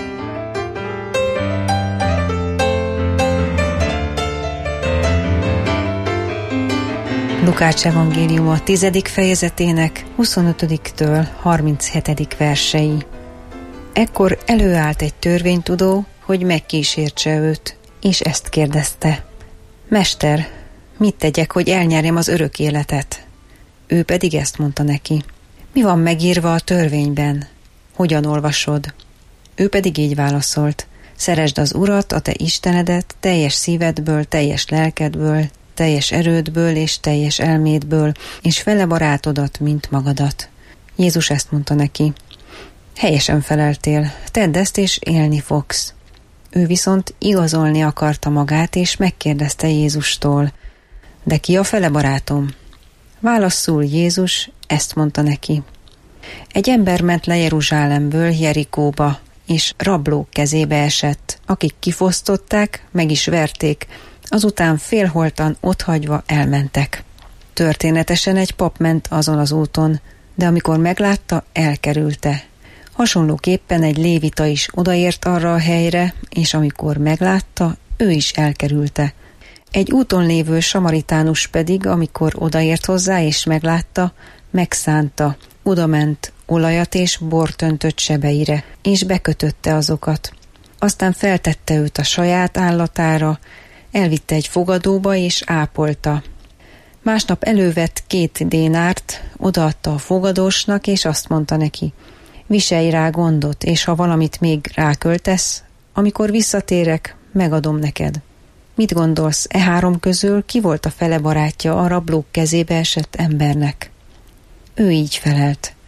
[SPEAKER 9] Lukács evangéliuma 10. fejezetének 25-től 37. versei. Ekkor előállt egy törvénytudó, hogy megkísértse őt, és ezt kérdezte. Mester, mit tegyek, hogy elnyerjem az örök életet? Ő pedig ezt mondta neki. Mi van megírva a törvényben? Hogyan olvasod? Ő pedig így válaszolt. Szeresd az Urat, a te Istenedet, teljes szívedből, teljes lelkedből, teljes erődből és teljes elmédből, és vele barátodat, mint magadat. Jézus ezt mondta neki. Helyesen feleltél, tedd ezt, és élni fogsz. Ő viszont igazolni akarta magát, és megkérdezte Jézustól. De ki a fele barátom? Válaszul Jézus ezt mondta neki. Egy ember ment le Jeruzsálemből Jerikóba, és rablók kezébe esett, akik kifosztották, meg is verték, azután félholtan otthagyva elmentek. Történetesen egy pap ment azon az úton, de amikor meglátta, elkerülte. Hasonlóképpen egy lévita is odaért arra a helyre, és amikor meglátta, ő is elkerülte. Egy úton lévő samaritánus pedig, amikor odaért hozzá és meglátta, megszánta, odament, olajat és bort öntött sebeire, és bekötötte azokat. Aztán feltette őt a saját állatára, elvitte egy fogadóba és ápolta. Másnap elővett 2 dénárt, odaadta a fogadósnak, és azt mondta neki, viselj rá gondot, és ha valamit még ráköltesz, amikor visszatérek, megadom neked. Mit gondolsz, 3 közül ki volt a fele barátja a rablók kezébe esett embernek? Ő így felelt.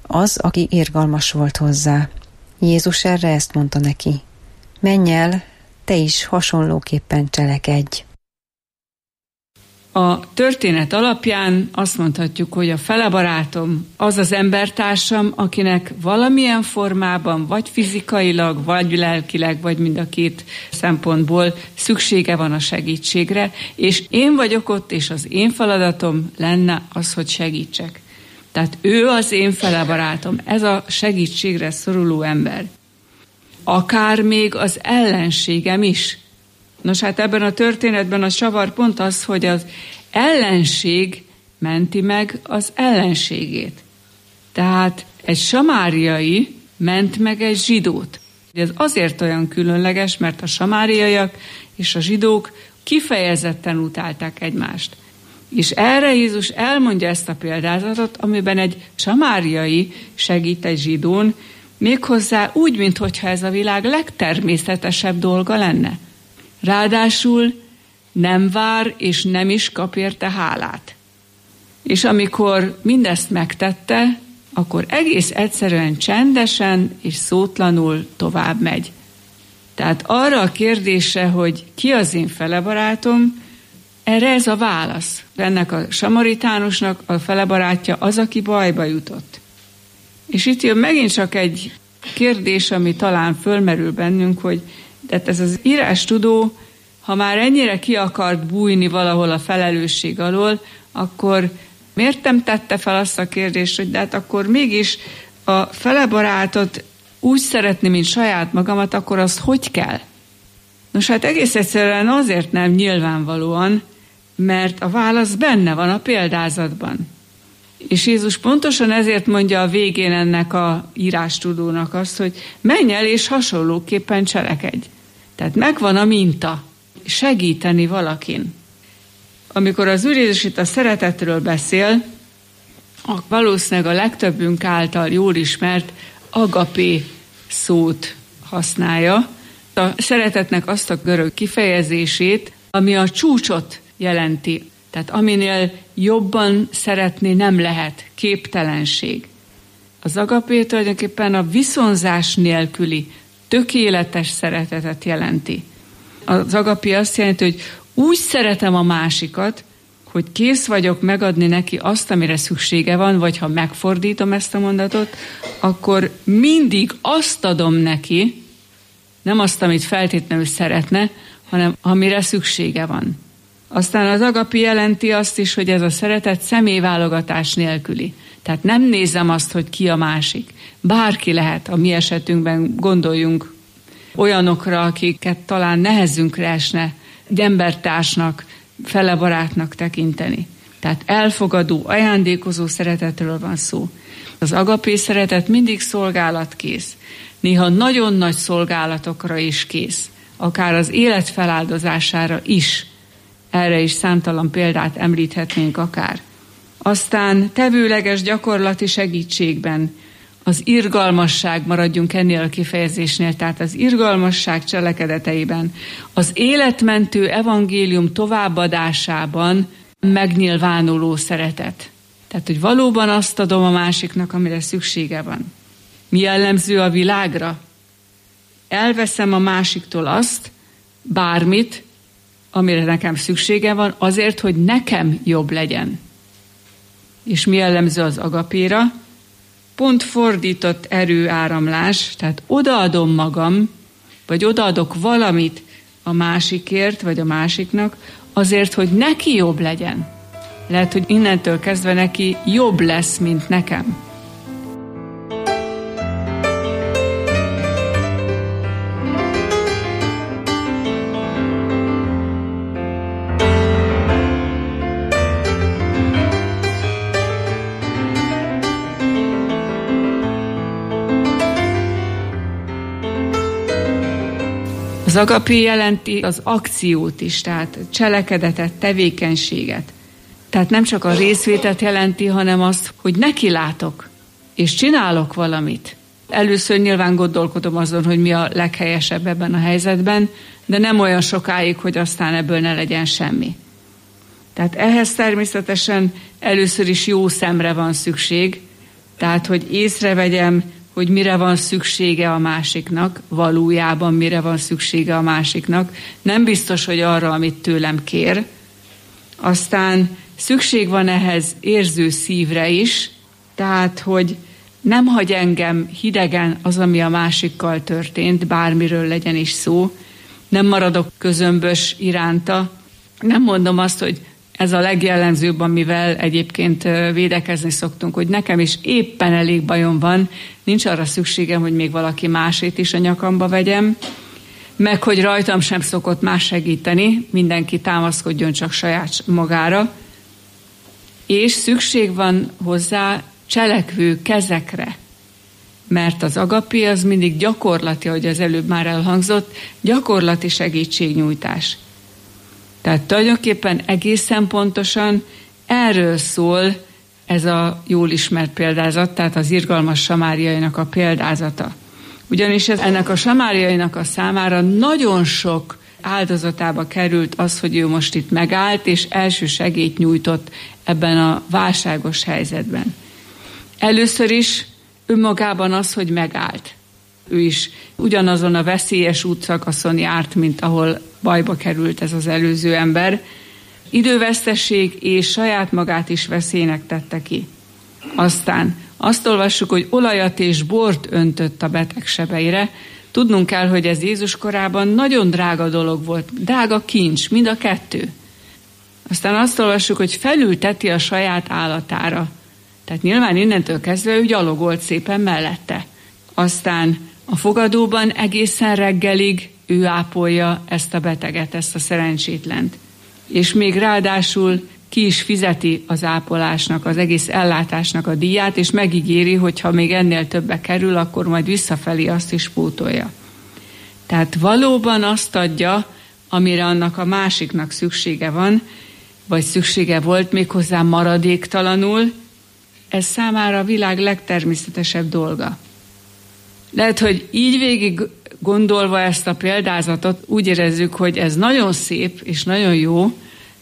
[SPEAKER 9] az, aki irgalmas volt hozzá. Jézus erre ezt mondta neki: menj el, te is hasonlóképpen cselekedj.
[SPEAKER 8] A történet alapján azt mondhatjuk, hogy a felebarátom az az embertársam, akinek valamilyen formában, vagy fizikailag, vagy lelkileg, vagy mind a két szempontból szüksége van a segítségre, és én vagyok ott, és az én feladatom lenne az, hogy segítsek. Tehát ő az én felebarátom, ez a segítségre szoruló ember. Akár még az ellenségem is. Nos, hát ebben a történetben a csavar pont az, hogy az ellenség menti meg az ellenségét. Tehát egy samáriai ment meg egy zsidót. Ez azért olyan különleges, mert a samáriaiak és a zsidók kifejezetten utálták egymást. És erre Jézus elmondja ezt a példázatot, amiben egy samáriai segít egy zsidón, méghozzá úgy, minthogyha ez a világ legtermészetesebb dolga lenne. Ráadásul nem vár és nem is kap érte hálát. És amikor mindezt megtette, akkor egész egyszerűen csendesen és szótlanul tovább megy. Tehát arra a kérdésre, hogy ki az én felebarátom, erre ez a válasz. Ennek a samaritánusnak a felebarátja az, aki bajba jutott. És itt jön megint csak egy kérdés, ami talán fölmerül bennünk, hogy de ez az írástudó, ha már ennyire ki akart bújni valahol a felelősség alól, akkor miért nem tette fel azt a kérdést, hogy de hát akkor mégis a felebarátot úgy szeretni, mint saját magamat, akkor azt hogy kell? Nos, hát egész egyszerűen azért nem nyilvánvalóan, mert a válasz benne van a példázatban. És Jézus pontosan ezért mondja a végén ennek a írástudónak azt, hogy menj el és hasonlóképpen cselekedj. Tehát megvan a minta, segíteni valakin. Amikor az Úr Jézus itt a szeretetről beszél, valószínűleg a legtöbbünk által jól ismert agapé szót használja. A szeretetnek azt a görög kifejezését, ami a csúcsot jelenti. Tehát aminél jobban szeretni nem lehet, képtelenség. Az agapé tulajdonképpen a viszonzás nélküli, tökéletes szeretetet jelenti. Az agapé azt jelenti, hogy úgy szeretem a másikat, hogy kész vagyok megadni neki azt, amire szüksége van, vagy ha megfordítom ezt a mondatot, akkor mindig azt adom neki, nem azt, amit feltétlenül szeretne, hanem amire szüksége van. Aztán az agapi jelenti azt is, hogy ez a szeretet személyválogatás nélküli. Tehát nem nézem azt, hogy ki a másik. Bárki lehet, a mi esetünkben gondoljunk olyanokra, akiket talán nehezünkre esne egy embertársnak, felebarátnak tekinteni. Tehát elfogadó, ajándékozó szeretetről van szó. Az agapé szeretet mindig szolgálatkész. Néha nagyon nagy szolgálatokra is kész. Akár az élet feláldozására is. Erre is számtalan példát említhetnénk akár. Aztán tevőleges gyakorlati segítségben az irgalmasság, maradjunk ennél a kifejezésnél, tehát az irgalmasság cselekedeteiben, az életmentő evangélium továbbadásában megnyilvánuló szeretet. Tehát, hogy valóban azt adom a másiknak, amire szüksége van. Mi jellemző a világra? Elveszem a másiktól azt, bármit, amire nekem szüksége van, azért, hogy nekem jobb legyen. És mi jellemző az agapéra? Pont fordított erőáramlás, tehát odaadom magam, vagy odaadok valamit a másikért, vagy a másiknak, azért, hogy neki jobb legyen. Lehet, hogy innentől kezdve neki jobb lesz, mint nekem. Az agapé jelenti az akciót is, tehát cselekedetet, tevékenységet. Tehát nem csak a részvételt jelenti, hanem azt, hogy nekilátok, és csinálok valamit. Először nyilván gondolkodom azon, hogy mi a leghelyesebb ebben a helyzetben, de nem olyan sokáig, hogy aztán ebből ne legyen semmi. Tehát ehhez természetesen először is jó szemre van szükség, Tehát, hogy észrevegyem, hogy mire van szüksége a másiknak, valójában mire van szüksége a másiknak. Nem biztos, hogy arra, amit tőlem kér. Aztán szükség van ehhez érző szívre is, tehát, hogy nem hagy engem hidegen az, ami a másikkal történt, bármiről legyen is szó. Nem maradok közömbös iránta. Nem mondom azt, hogy ez a legjellemzőbb, amivel egyébként védekezni szoktunk, hogy nekem is éppen elég bajom van, nincs arra szükségem, hogy még valaki másét is a nyakamba vegyem, meg hogy rajtam sem szokott más segíteni, mindenki támaszkodjon csak saját magára, és szükség van hozzá cselekvő kezekre, mert az agapi az mindig gyakorlati, ahogy az előbb már elhangzott, gyakorlati segítségnyújtás. Tehát tulajdonképpen egészen pontosan erről szól ez a jól ismert példázat, tehát az irgalmas samáriainak a példázata. Ugyanis ennek a samáriainak a számára nagyon sok áldozatába került az, hogy ő most itt megállt, és első segélyt nyújtott ebben a válságos helyzetben. Először is önmagában az, hogy megállt. Ő is ugyanazon a veszélyes útszakaszon járt, mint ahol bajba került ez az előző ember. Idővesztesség és saját magát is veszélynek tette ki. Aztán azt olvassuk, hogy olajat és bort öntött a beteg sebeire. Tudnunk kell, hogy ez Jézus korában nagyon drága dolog volt, drága kincs, mind a kettő. Aztán azt olvassuk, hogy felülteti a saját állatára. Tehát nyilván innentől kezdve ő gyalogolt szépen mellette. Aztán a fogadóban egészen reggelig ő ápolja ezt a beteget, ezt a szerencsétlent. És még ráadásul ki is fizeti az ápolásnak, az egész ellátásnak a díját, és megígéri, hogy ha még ennél többe kerül, akkor majd visszafelé azt is pótolja. Tehát valóban azt adja, amire annak a másiknak szüksége van, vagy szüksége volt, méghozzá maradéktalanul, ez számára a világ legtermészetesebb dolga. Lehet, hogy így végig gondolva ezt a példázatot úgy érezzük, hogy ez nagyon szép és nagyon jó,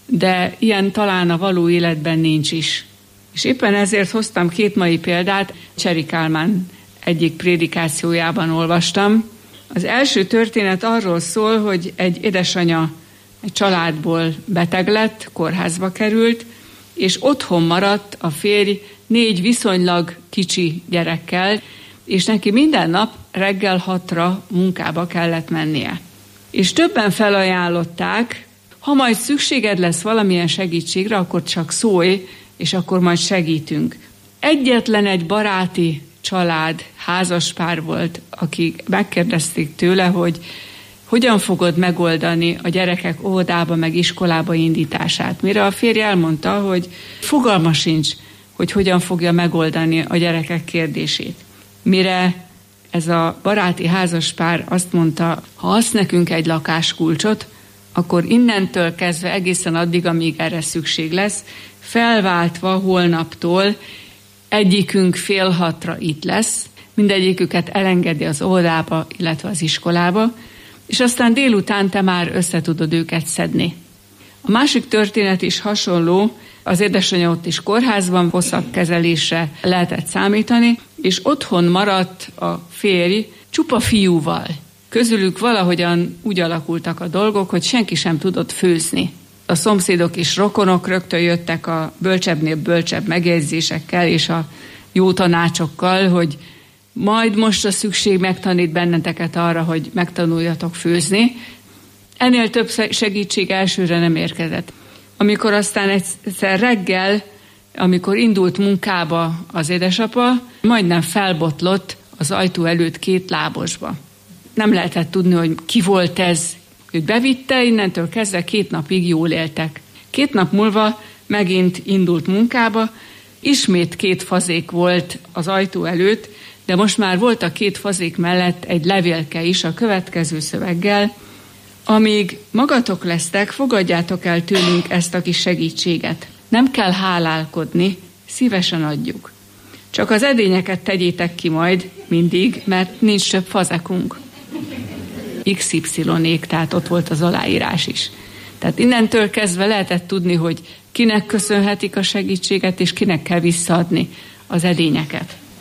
[SPEAKER 8] de ilyen talán a való életben nincs is. És éppen ezért hoztam két mai példát, Cseri Kálmán egyik prédikációjában olvastam. Az első történet arról szól, hogy egy édesanya egy családból beteg lett, kórházba került, és otthon maradt a férj 4 viszonylag kicsi gyerekkel, és neki minden nap reggel 6-ra munkába kellett mennie. És többen felajánlották, ha majd szükséged lesz valamilyen segítségre, akkor csak szólj, és akkor majd segítünk. Egyetlen egy baráti család, házaspár volt, akik megkérdezték tőle, hogy hogyan fogod megoldani a gyerekek óvodába meg iskolába indítását. Mire a férj elmondta, hogy fogalma sincs, hogy hogyan fogja megoldani a gyerekek kérdését. Mire ez a baráti házaspár azt mondta, ha adsz nekünk egy lakáskulcsot, akkor innentől kezdve egészen addig, amíg erre szükség lesz, felváltva holnaptól egyikünk 5:30 itt lesz, mindegyiküket elengedi az óvodába, illetve az iskolába, és aztán délután te már össze tudod őket szedni. A másik történet is hasonló, az édesanyja ott is kórházban, hosszabb kezelésre lehetett számítani, és otthon maradt a férj csupa fiúval. Közülük valahogyan úgy alakultak a dolgok, hogy senki sem tudott főzni. A szomszédok és rokonok rögtön jöttek a bölcsebbnél bölcsebb megjegyzésekkel és a jó tanácsokkal, hogy majd most a szükség megtanít benneteket arra, hogy megtanuljatok főzni. Ennél több segítség elsőre nem érkezett. Amikor aztán egyszer reggel, amikor indult munkába az édesapa, majdnem felbotlott az ajtó előtt 2 lábosba. Nem lehetett tudni, hogy ki volt ez. Őt bevitte, innentől kezdve 2 napig jól éltek. 2 nap múlva megint indult munkába, ismét 2 fazék volt az ajtó előtt, de most már volt a 2 fazék mellett egy levélke is a következő szöveggel: amíg magatok lesztek, fogadjátok el tőlünk ezt a kis segítséget. Nem kell hálálkodni, szívesen adjuk. Csak az edényeket tegyétek ki majd mindig, mert nincs több fazekunk. XY-ék, tehát ott volt az aláírás is. Tehát innentől kezdve lehetett tudni, hogy kinek köszönhetik a segítséget, és kinek kell visszaadni az edényeket.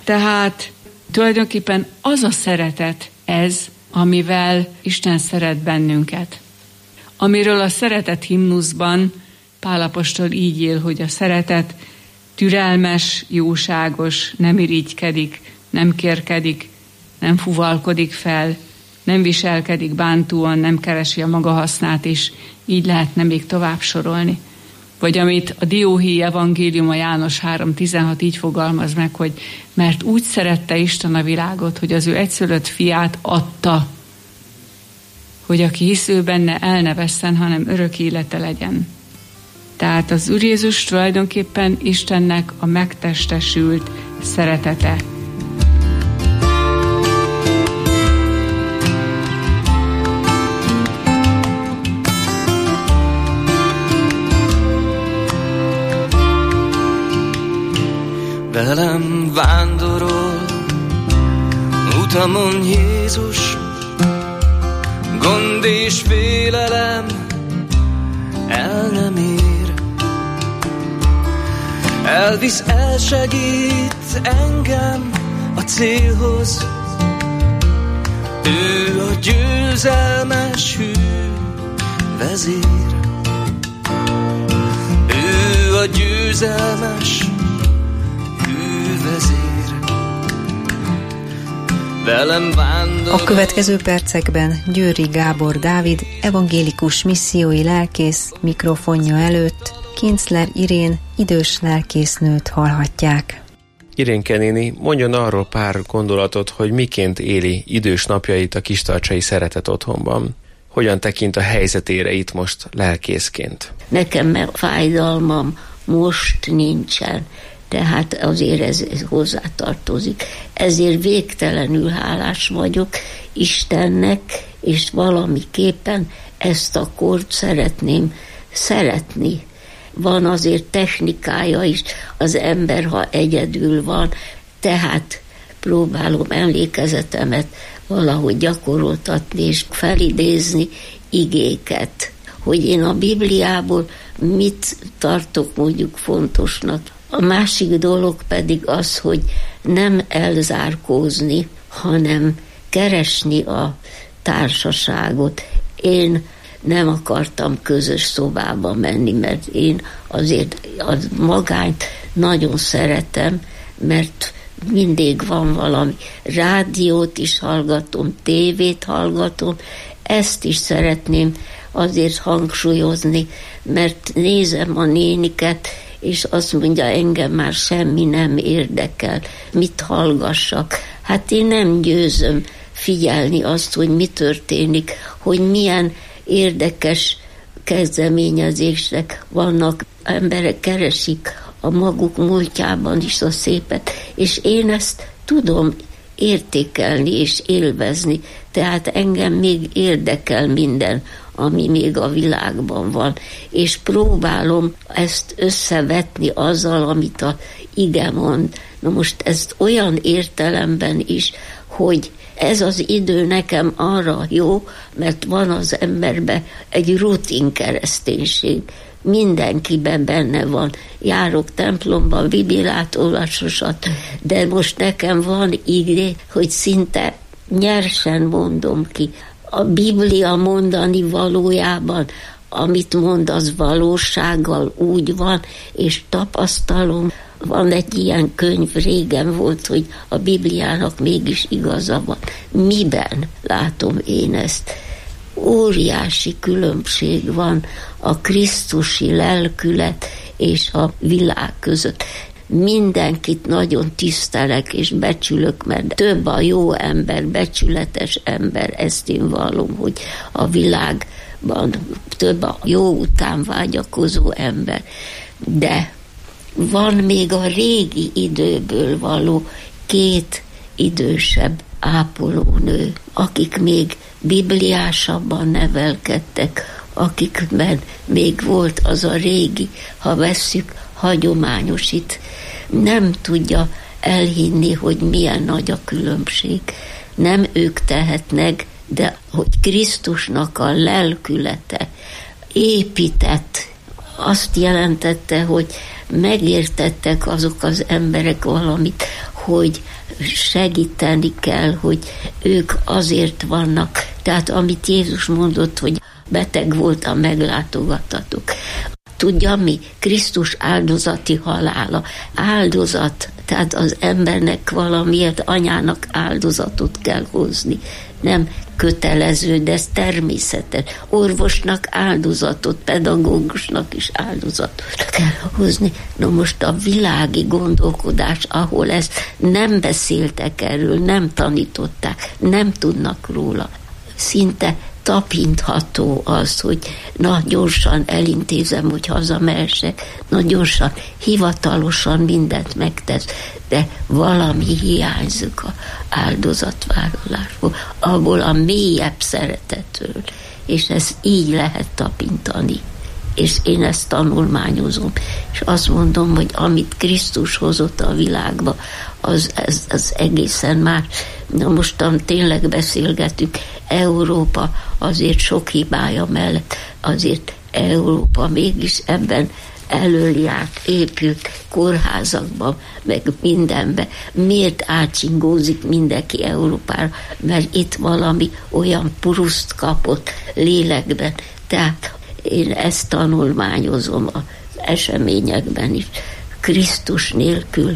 [SPEAKER 8] Tehát tulajdonképpen az a szeretet ez, amivel Isten szeret bennünket. Amiről a szeretet himnuszban Pál apostol így él, hogy a szeretet türelmes, jóságos, nem irigykedik, nem kérkedik, nem fuvalkodik fel, nem viselkedik bántúan, nem keresi a maga hasznát, és így lehetne még tovább sorolni. Vagy amit a Dióhéj evangéliuma János 3.16 így fogalmaz meg, hogy mert úgy szerette Isten a világot, hogy az ő egyszülött fiát adta, hogy aki hisz ő benne el ne vesszen, hanem örök élete legyen. Tehát az Úr Jézus tulajdonképpen Istennek a megtestesült szeretete.
[SPEAKER 10] Velem vándorol utamon Jézus, gond és félelem el nem ér. Elvisz, elsegít engem a célhoz. Ő a győzelmes hű vezér. Ő a győzelmes
[SPEAKER 9] A következő percekben Győri Gábor Dávid, evangélikus missziói lelkész mikrofonja előtt Kinczler Irén, idős lelkésznőt hallhatják.
[SPEAKER 11] Irénke néni, mondjon arról pár gondolatot, hogy miként éli idős napjait a Kistarcsai Szeretet Otthonban. Hogyan tekint a helyzetére itt most lelkészként?
[SPEAKER 12] Nekem fájdalmam most nincsen. Tehát azért ez hozzátartozik. Ezért végtelenül hálás vagyok Istennek, és valamiképpen ezt a kort szeretném szeretni. Van azért technikája is az ember, ha egyedül van, tehát próbálom emlékezetemet valahogy gyakoroltatni és felidézni igéket, hogy én a Bibliából mit tartok mondjuk fontosnak. A másik dolog pedig az, hogy nem elzárkózni, hanem keresni a társaságot. Én nem akartam közös szobába menni, mert én azért a magányt nagyon szeretem, mert mindig van valami. Rádiót is hallgatom, tévét hallgatom, ezt is szeretném azért hangsúlyozni, mert nézem a néniket, és azt mondja, engem már semmi nem érdekel, mit hallgassak. Hát én nem győzöm figyelni azt, hogy mi történik, hogy milyen érdekes kezdeményezések vannak, emberek keresik a maguk múltjában is a szépet, és én ezt tudom értékelni és élvezni, tehát engem még érdekel minden, ami még a világban van, és próbálom ezt összevetni azzal, amit a ige mond. Na most ezt olyan értelemben is, hogy ez az idő nekem arra jó, mert van az emberben egy rutin kereszténység. Mindenkiben benne van. Járok templomba, bibliát olvasosat, de most nekem van igé, hogy szinte nyersen mondom ki. A Biblia mondani valójában, amit mond, az valósággal úgy van, és tapasztalom. Van egy ilyen könyv, régen volt, hogy a Bibliának mégis igaza van. Miben látom én ezt? Óriási különbség van a krisztusi lelkület és a világ között. Mindenkit nagyon tisztelek és becsülök, mert több a jó ember, becsületes ember, ezt én vallom, hogy a világban több a jó után vágyakozó ember. De van még a régi időből való 2 idősebb ápolónő, akik még bibliásabban nevelkedtek, akikben még volt az a régi, ha vesszük, hagyományos itt, nem tudja elhinni, hogy milyen nagy a különbség. Nem ők tehetnek, de hogy Krisztusnak a lelkülete épített, azt jelentette, hogy megértettek azok az emberek valamit, hogy segíteni kell, hogy ők azért vannak. Tehát amit Jézus mondott, hogy beteg voltam, meglátogattatok. Tudja mi? Krisztus áldozati halála. Áldozat, tehát az embernek valamiért anyának áldozatot kell hozni. Nem kötelező, de ez természetes. Orvosnak áldozatot, pedagógusnak is áldozatot kell hozni. Na most a világi gondolkodás, ahol ezt nem beszéltek erről, nem tanították, nem tudnak róla. Szinte tapintható az, hogy na gyorsan elintézem, hogy hazamehessek, na gyorsan, hivatalosan mindent megtesz, de valami hiányzik az áldozatvállalásból, abból a mélyebb szeretetről, és ezt így lehet tapintani. És én ezt tanulmányozom, és azt mondom, hogy amit Krisztus hozott a világba, az egészen más. Na mostan tényleg beszélgetünk, Európa azért sok hibája mellett, azért Európa mégis ebben elől járt, épült kórházakban, meg mindenbe. Miért átsingózik mindenki Európára? Mert itt valami olyan puruszt kapott lélekben. Tehát én ezt tanulmányozom az eseményekben is. Krisztus nélkül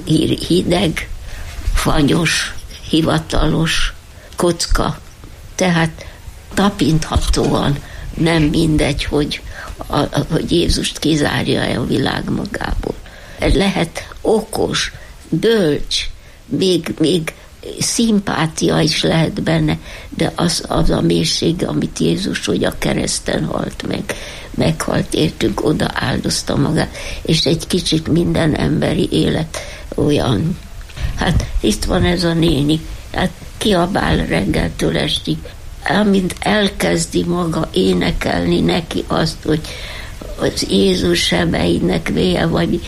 [SPEAKER 12] hideg, fagyos, hivatalos, kocka. Tehát tapinthatóan nem mindegy, hogy Jézust kizárja-e a világ magából. Lehet okos, bölcs, még szimpátia is lehet benne, de az a mélység, amit Jézus, hogy a kereszten halt meg, meghalt értünk, oda áldozta magát, és egy kicsit minden emberi élet olyan. Hát itt van ez a néni, hát kiabál reggeltől estig, amint elkezdi maga énekelni neki azt, hogy az Jézus sebeinek vége, vagy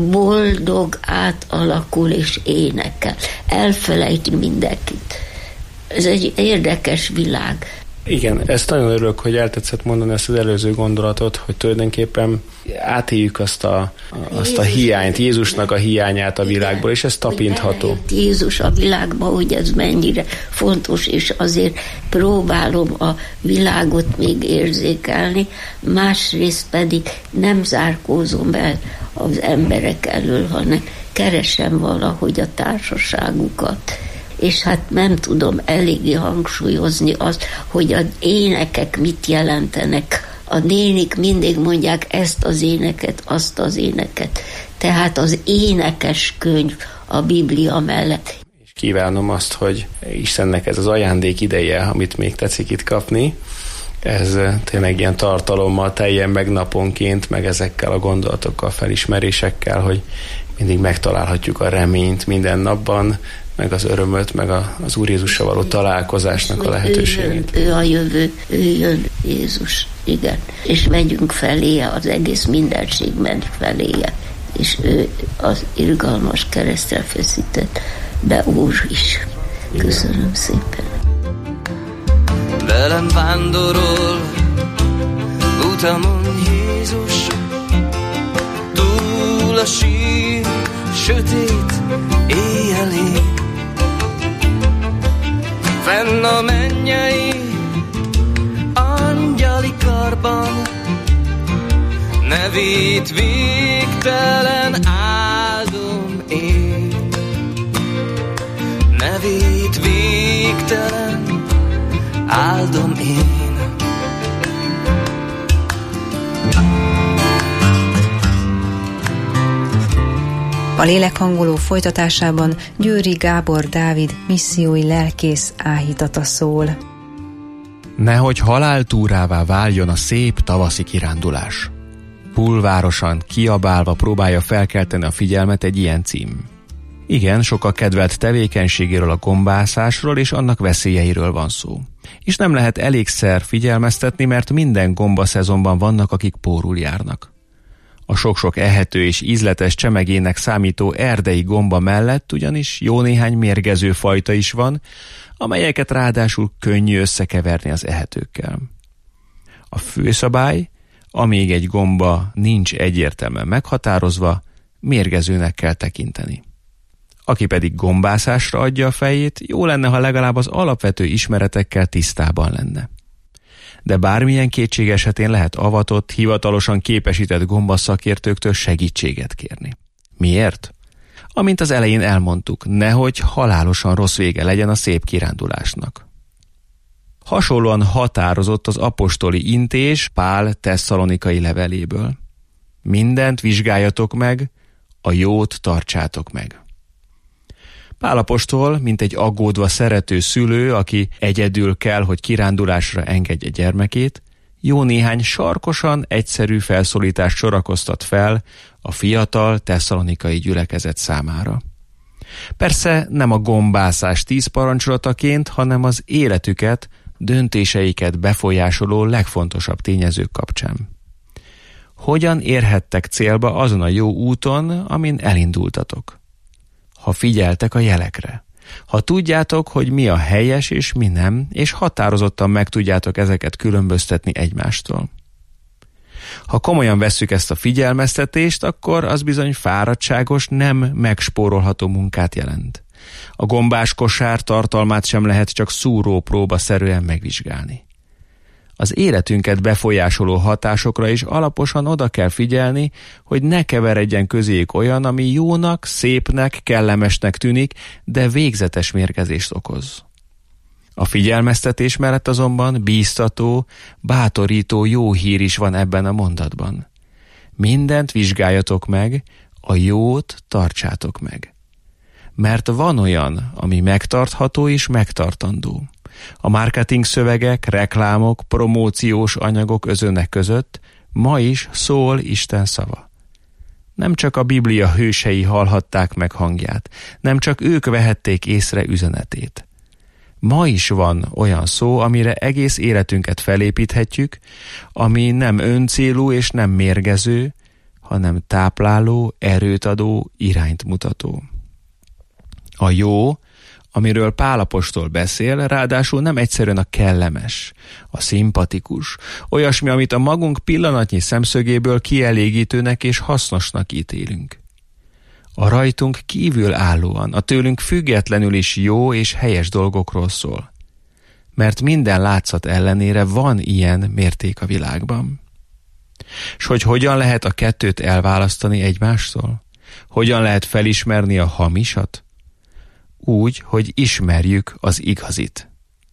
[SPEAKER 12] boldog átalakul és énekel. Elfelejti mindenkit. Ez egy érdekes világ.
[SPEAKER 11] Igen, ezt nagyon örülök, hogy eltetszett mondani ezt az előző gondolatot, hogy tulajdonképpen átéljük azt a hiányt, Jézusnak a hiányát a világból, és ez tapintható.
[SPEAKER 12] Jézus a világba, hogy ez mennyire fontos, és azért próbálom a világot még érzékelni, másrészt pedig nem zárkózom el az emberek elől, hanem keresem valahogy a társaságukat. És hát nem tudom eléggé hangsúlyozni azt, hogy az énekek mit jelentenek. A nénik mindig mondják ezt az éneket, azt az éneket. Tehát az énekes könyv a Biblia mellett.
[SPEAKER 11] És kívánom azt, hogy Istennek ez az ajándék ideje, amit még tetszik itt kapni, ez tényleg ilyen tartalommal teljen meg naponként, meg ezekkel a gondolatokkal, felismerésekkel, hogy mindig megtalálhatjuk a reményt minden napban, meg az örömöt, meg az Úr Jézussal való találkozásnak a lehetőségét.
[SPEAKER 12] Ő a jövő, ő jön Jézus, igen. És megyünk feléje, az egész mindenség megy feléje. És ő az irgalmas keresztre feszített be Úr is. Köszönöm szépen.
[SPEAKER 10] Velem vándorol utamon Jézus, túl a sír, sötét éjjelé. Fenn a mennyei angyali karban, nevét végtelen áldom én. Nevét végtelen áldom én.
[SPEAKER 9] A lélekhangoló folytatásában Győri Gábor Dávid missziói lelkész áhítata szól.
[SPEAKER 13] Nehogy haláltúrává váljon a szép tavaszi kirándulás. Pulvárosan, kiabálva próbálja felkelteni a figyelmet egy ilyen cím. Igen, sokkal kedvelt tevékenységéről, a gombászásról és annak veszélyeiről van szó. És nem lehet elégszer figyelmeztetni, mert minden gombaszezonban vannak, akik pórul járnak. A sok-sok ehető és ízletes csemegének számító erdei gomba mellett ugyanis jó néhány mérgező fajta is van, amelyeket ráadásul könnyű összekeverni az ehetőkkel. A főszabály, amíg egy gomba nincs egyértelműen meghatározva, mérgezőnek kell tekinteni. Aki pedig gombászásra adja a fejét, jó lenne, ha legalább az alapvető ismeretekkel tisztában lenne. De bármilyen kétség esetén lehet avatott, hivatalosan képesített gombaszakértőktől segítséget kérni. Miért? Amint az elején elmondtuk, nehogy halálosan rossz vége legyen a szép kirándulásnak. Hasonlóan határozott az apostoli intés Pál tesszalonikai leveléből. Mindent vizsgáljatok meg, a jót tartsátok meg. Pál apostol, mint egy aggódva szerető szülő, aki egyedül kell, hogy kirándulásra engedje gyermekét, jó néhány sarkosan egyszerű felszólítást sorakoztat fel a fiatal tesszalonikai gyülekezet számára. Persze nem a gombászás 10 parancsolataként, hanem az életüket, döntéseiket befolyásoló legfontosabb tényezők kapcsán. Hogyan érhettek célba azon a jó úton, amin elindultatok? Ha figyeltek a jelekre, ha tudjátok, hogy mi a helyes és mi nem, és határozottan meg tudjátok ezeket különböztetni egymástól. Ha komolyan vesszük ezt a figyelmeztetést, akkor az bizony fáradtságos, nem megspórolható munkát jelent. A gombás kosár tartalmát sem lehet csak szúrópróba szerűen megvizsgálni. Az életünket befolyásoló hatásokra is alaposan oda kell figyelni, hogy ne keveredjen közéjük olyan, ami jónak, szépnek, kellemesnek tűnik, de végzetes mérgezést okoz. A figyelmeztetés mellett azonban bíztató, bátorító jó hír is van ebben a mondatban. Mindent vizsgáljatok meg, a jót tartsátok meg. Mert van olyan, ami megtartható és megtartandó. A marketing szövegek, reklámok, promóciós anyagok özönnek között ma is szól Isten szava. Nem csak a Biblia hősei hallhatták meg hangját, nem csak ők vehették észre üzenetét. Ma is van olyan szó, amire egész életünket felépíthetjük, ami nem öncélú és nem mérgező, hanem tápláló, erőt adó, irányt mutató. A jó, amiről Pál apostol beszél, ráadásul nem egyszerűen a kellemes, a szimpatikus, olyasmi, amit a magunk pillanatnyi szemszögéből kielégítőnek és hasznosnak ítélünk. A rajtunk kívül állóan, a tőlünk függetlenül is jó és helyes dolgokról szól. Mert minden látszat ellenére van ilyen mérték a világban. S hogy hogyan lehet a kettőt elválasztani egymástól? Hogyan lehet felismerni a hamisat? Úgy, hogy ismerjük az igazit.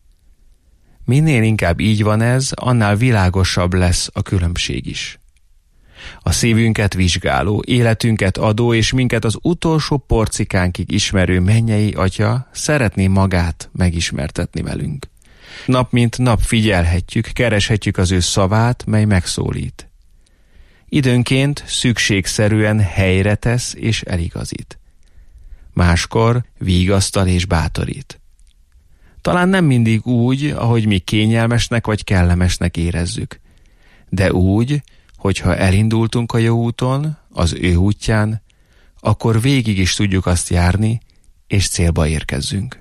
[SPEAKER 13] Minél inkább így van ez, annál világosabb lesz a különbség is. A szívünket vizsgáló, életünket adó és minket az utolsó porcikánkig ismerő mennyei Atya szeretné magát megismertetni velünk. Nap mint nap figyelhetjük, kereshetjük az ő szavát, mely megszólít. Időnként szükségszerűen helyre tesz és eligazít. Máskor vigasztal és bátorít. Talán nem mindig úgy, ahogy mi kényelmesnek vagy kellemesnek érezzük, de úgy, hogyha elindultunk a jó úton, az ő útján, akkor végig is tudjuk azt járni, és célba érkezzünk.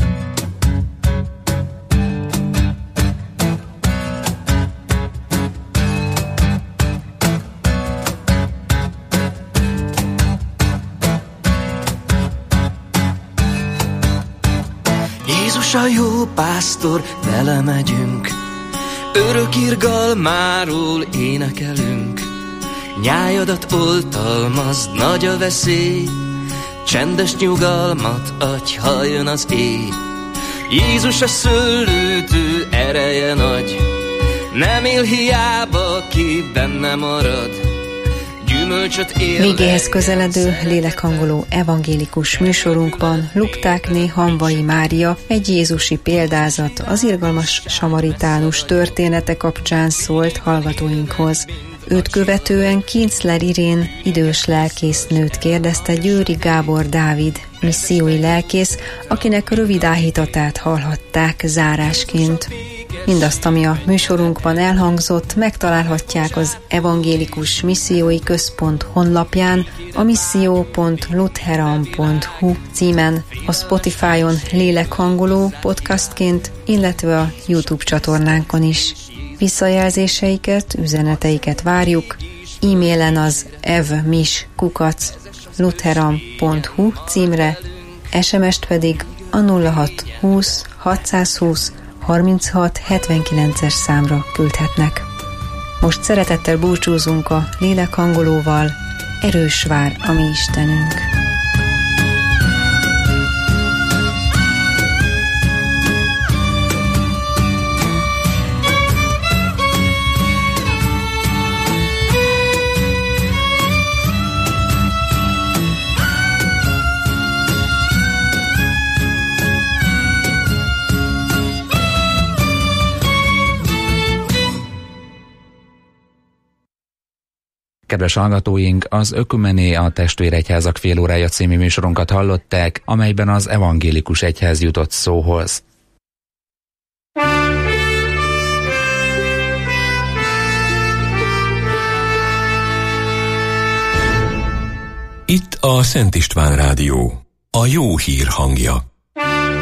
[SPEAKER 10] Jézus a jó pásztor, vele megyünk, örök irgalmáról énekelünk. Nyájadat oltalmazd, nagy a veszély, csendes nyugalmat adj, ha jön az éj. Jézus a szőlőtő, ereje nagy, nem él hiába, ki benne marad.
[SPEAKER 9] Végéhez közeledő lélekhangoló evangélikus műsorunkban Luptákné Hamvai Mária egy jézusi példázat az irgalmas samaritánus története kapcsán szólt hallgatóinkhoz. Őt követően Kincler Irén idős lelkésznőt kérdezte Győri Gábor Dávid, missziói lelkész, akinek rövid áhítatát hallhatták zárásként. Mindazt, ami a műsorunkban elhangzott, megtalálhatják az Evangélikus Missziói Központ honlapján, a misszió.lutheran.hu címen, a Spotify-on lélekhangoló podcastként, illetve a YouTube csatornánkon is. Visszajelzéseiket, üzeneteiket várjuk. E-mailen az evmis@lutheran.hu címre, SMS-t pedig a 0620 620 36 79-es számra küldhetnek. Most szeretettel búcsúzunk a lélekhangolóval, erős vár a mi Istenünk.
[SPEAKER 14] Kedves hallgatóink, az Ökumené, a Testvéregyházak félórája című műsorunkat hallották, amelyben az evangélikus egyház jutott szóhoz.
[SPEAKER 6] Itt a Szent István Rádió, a jó hír hangja.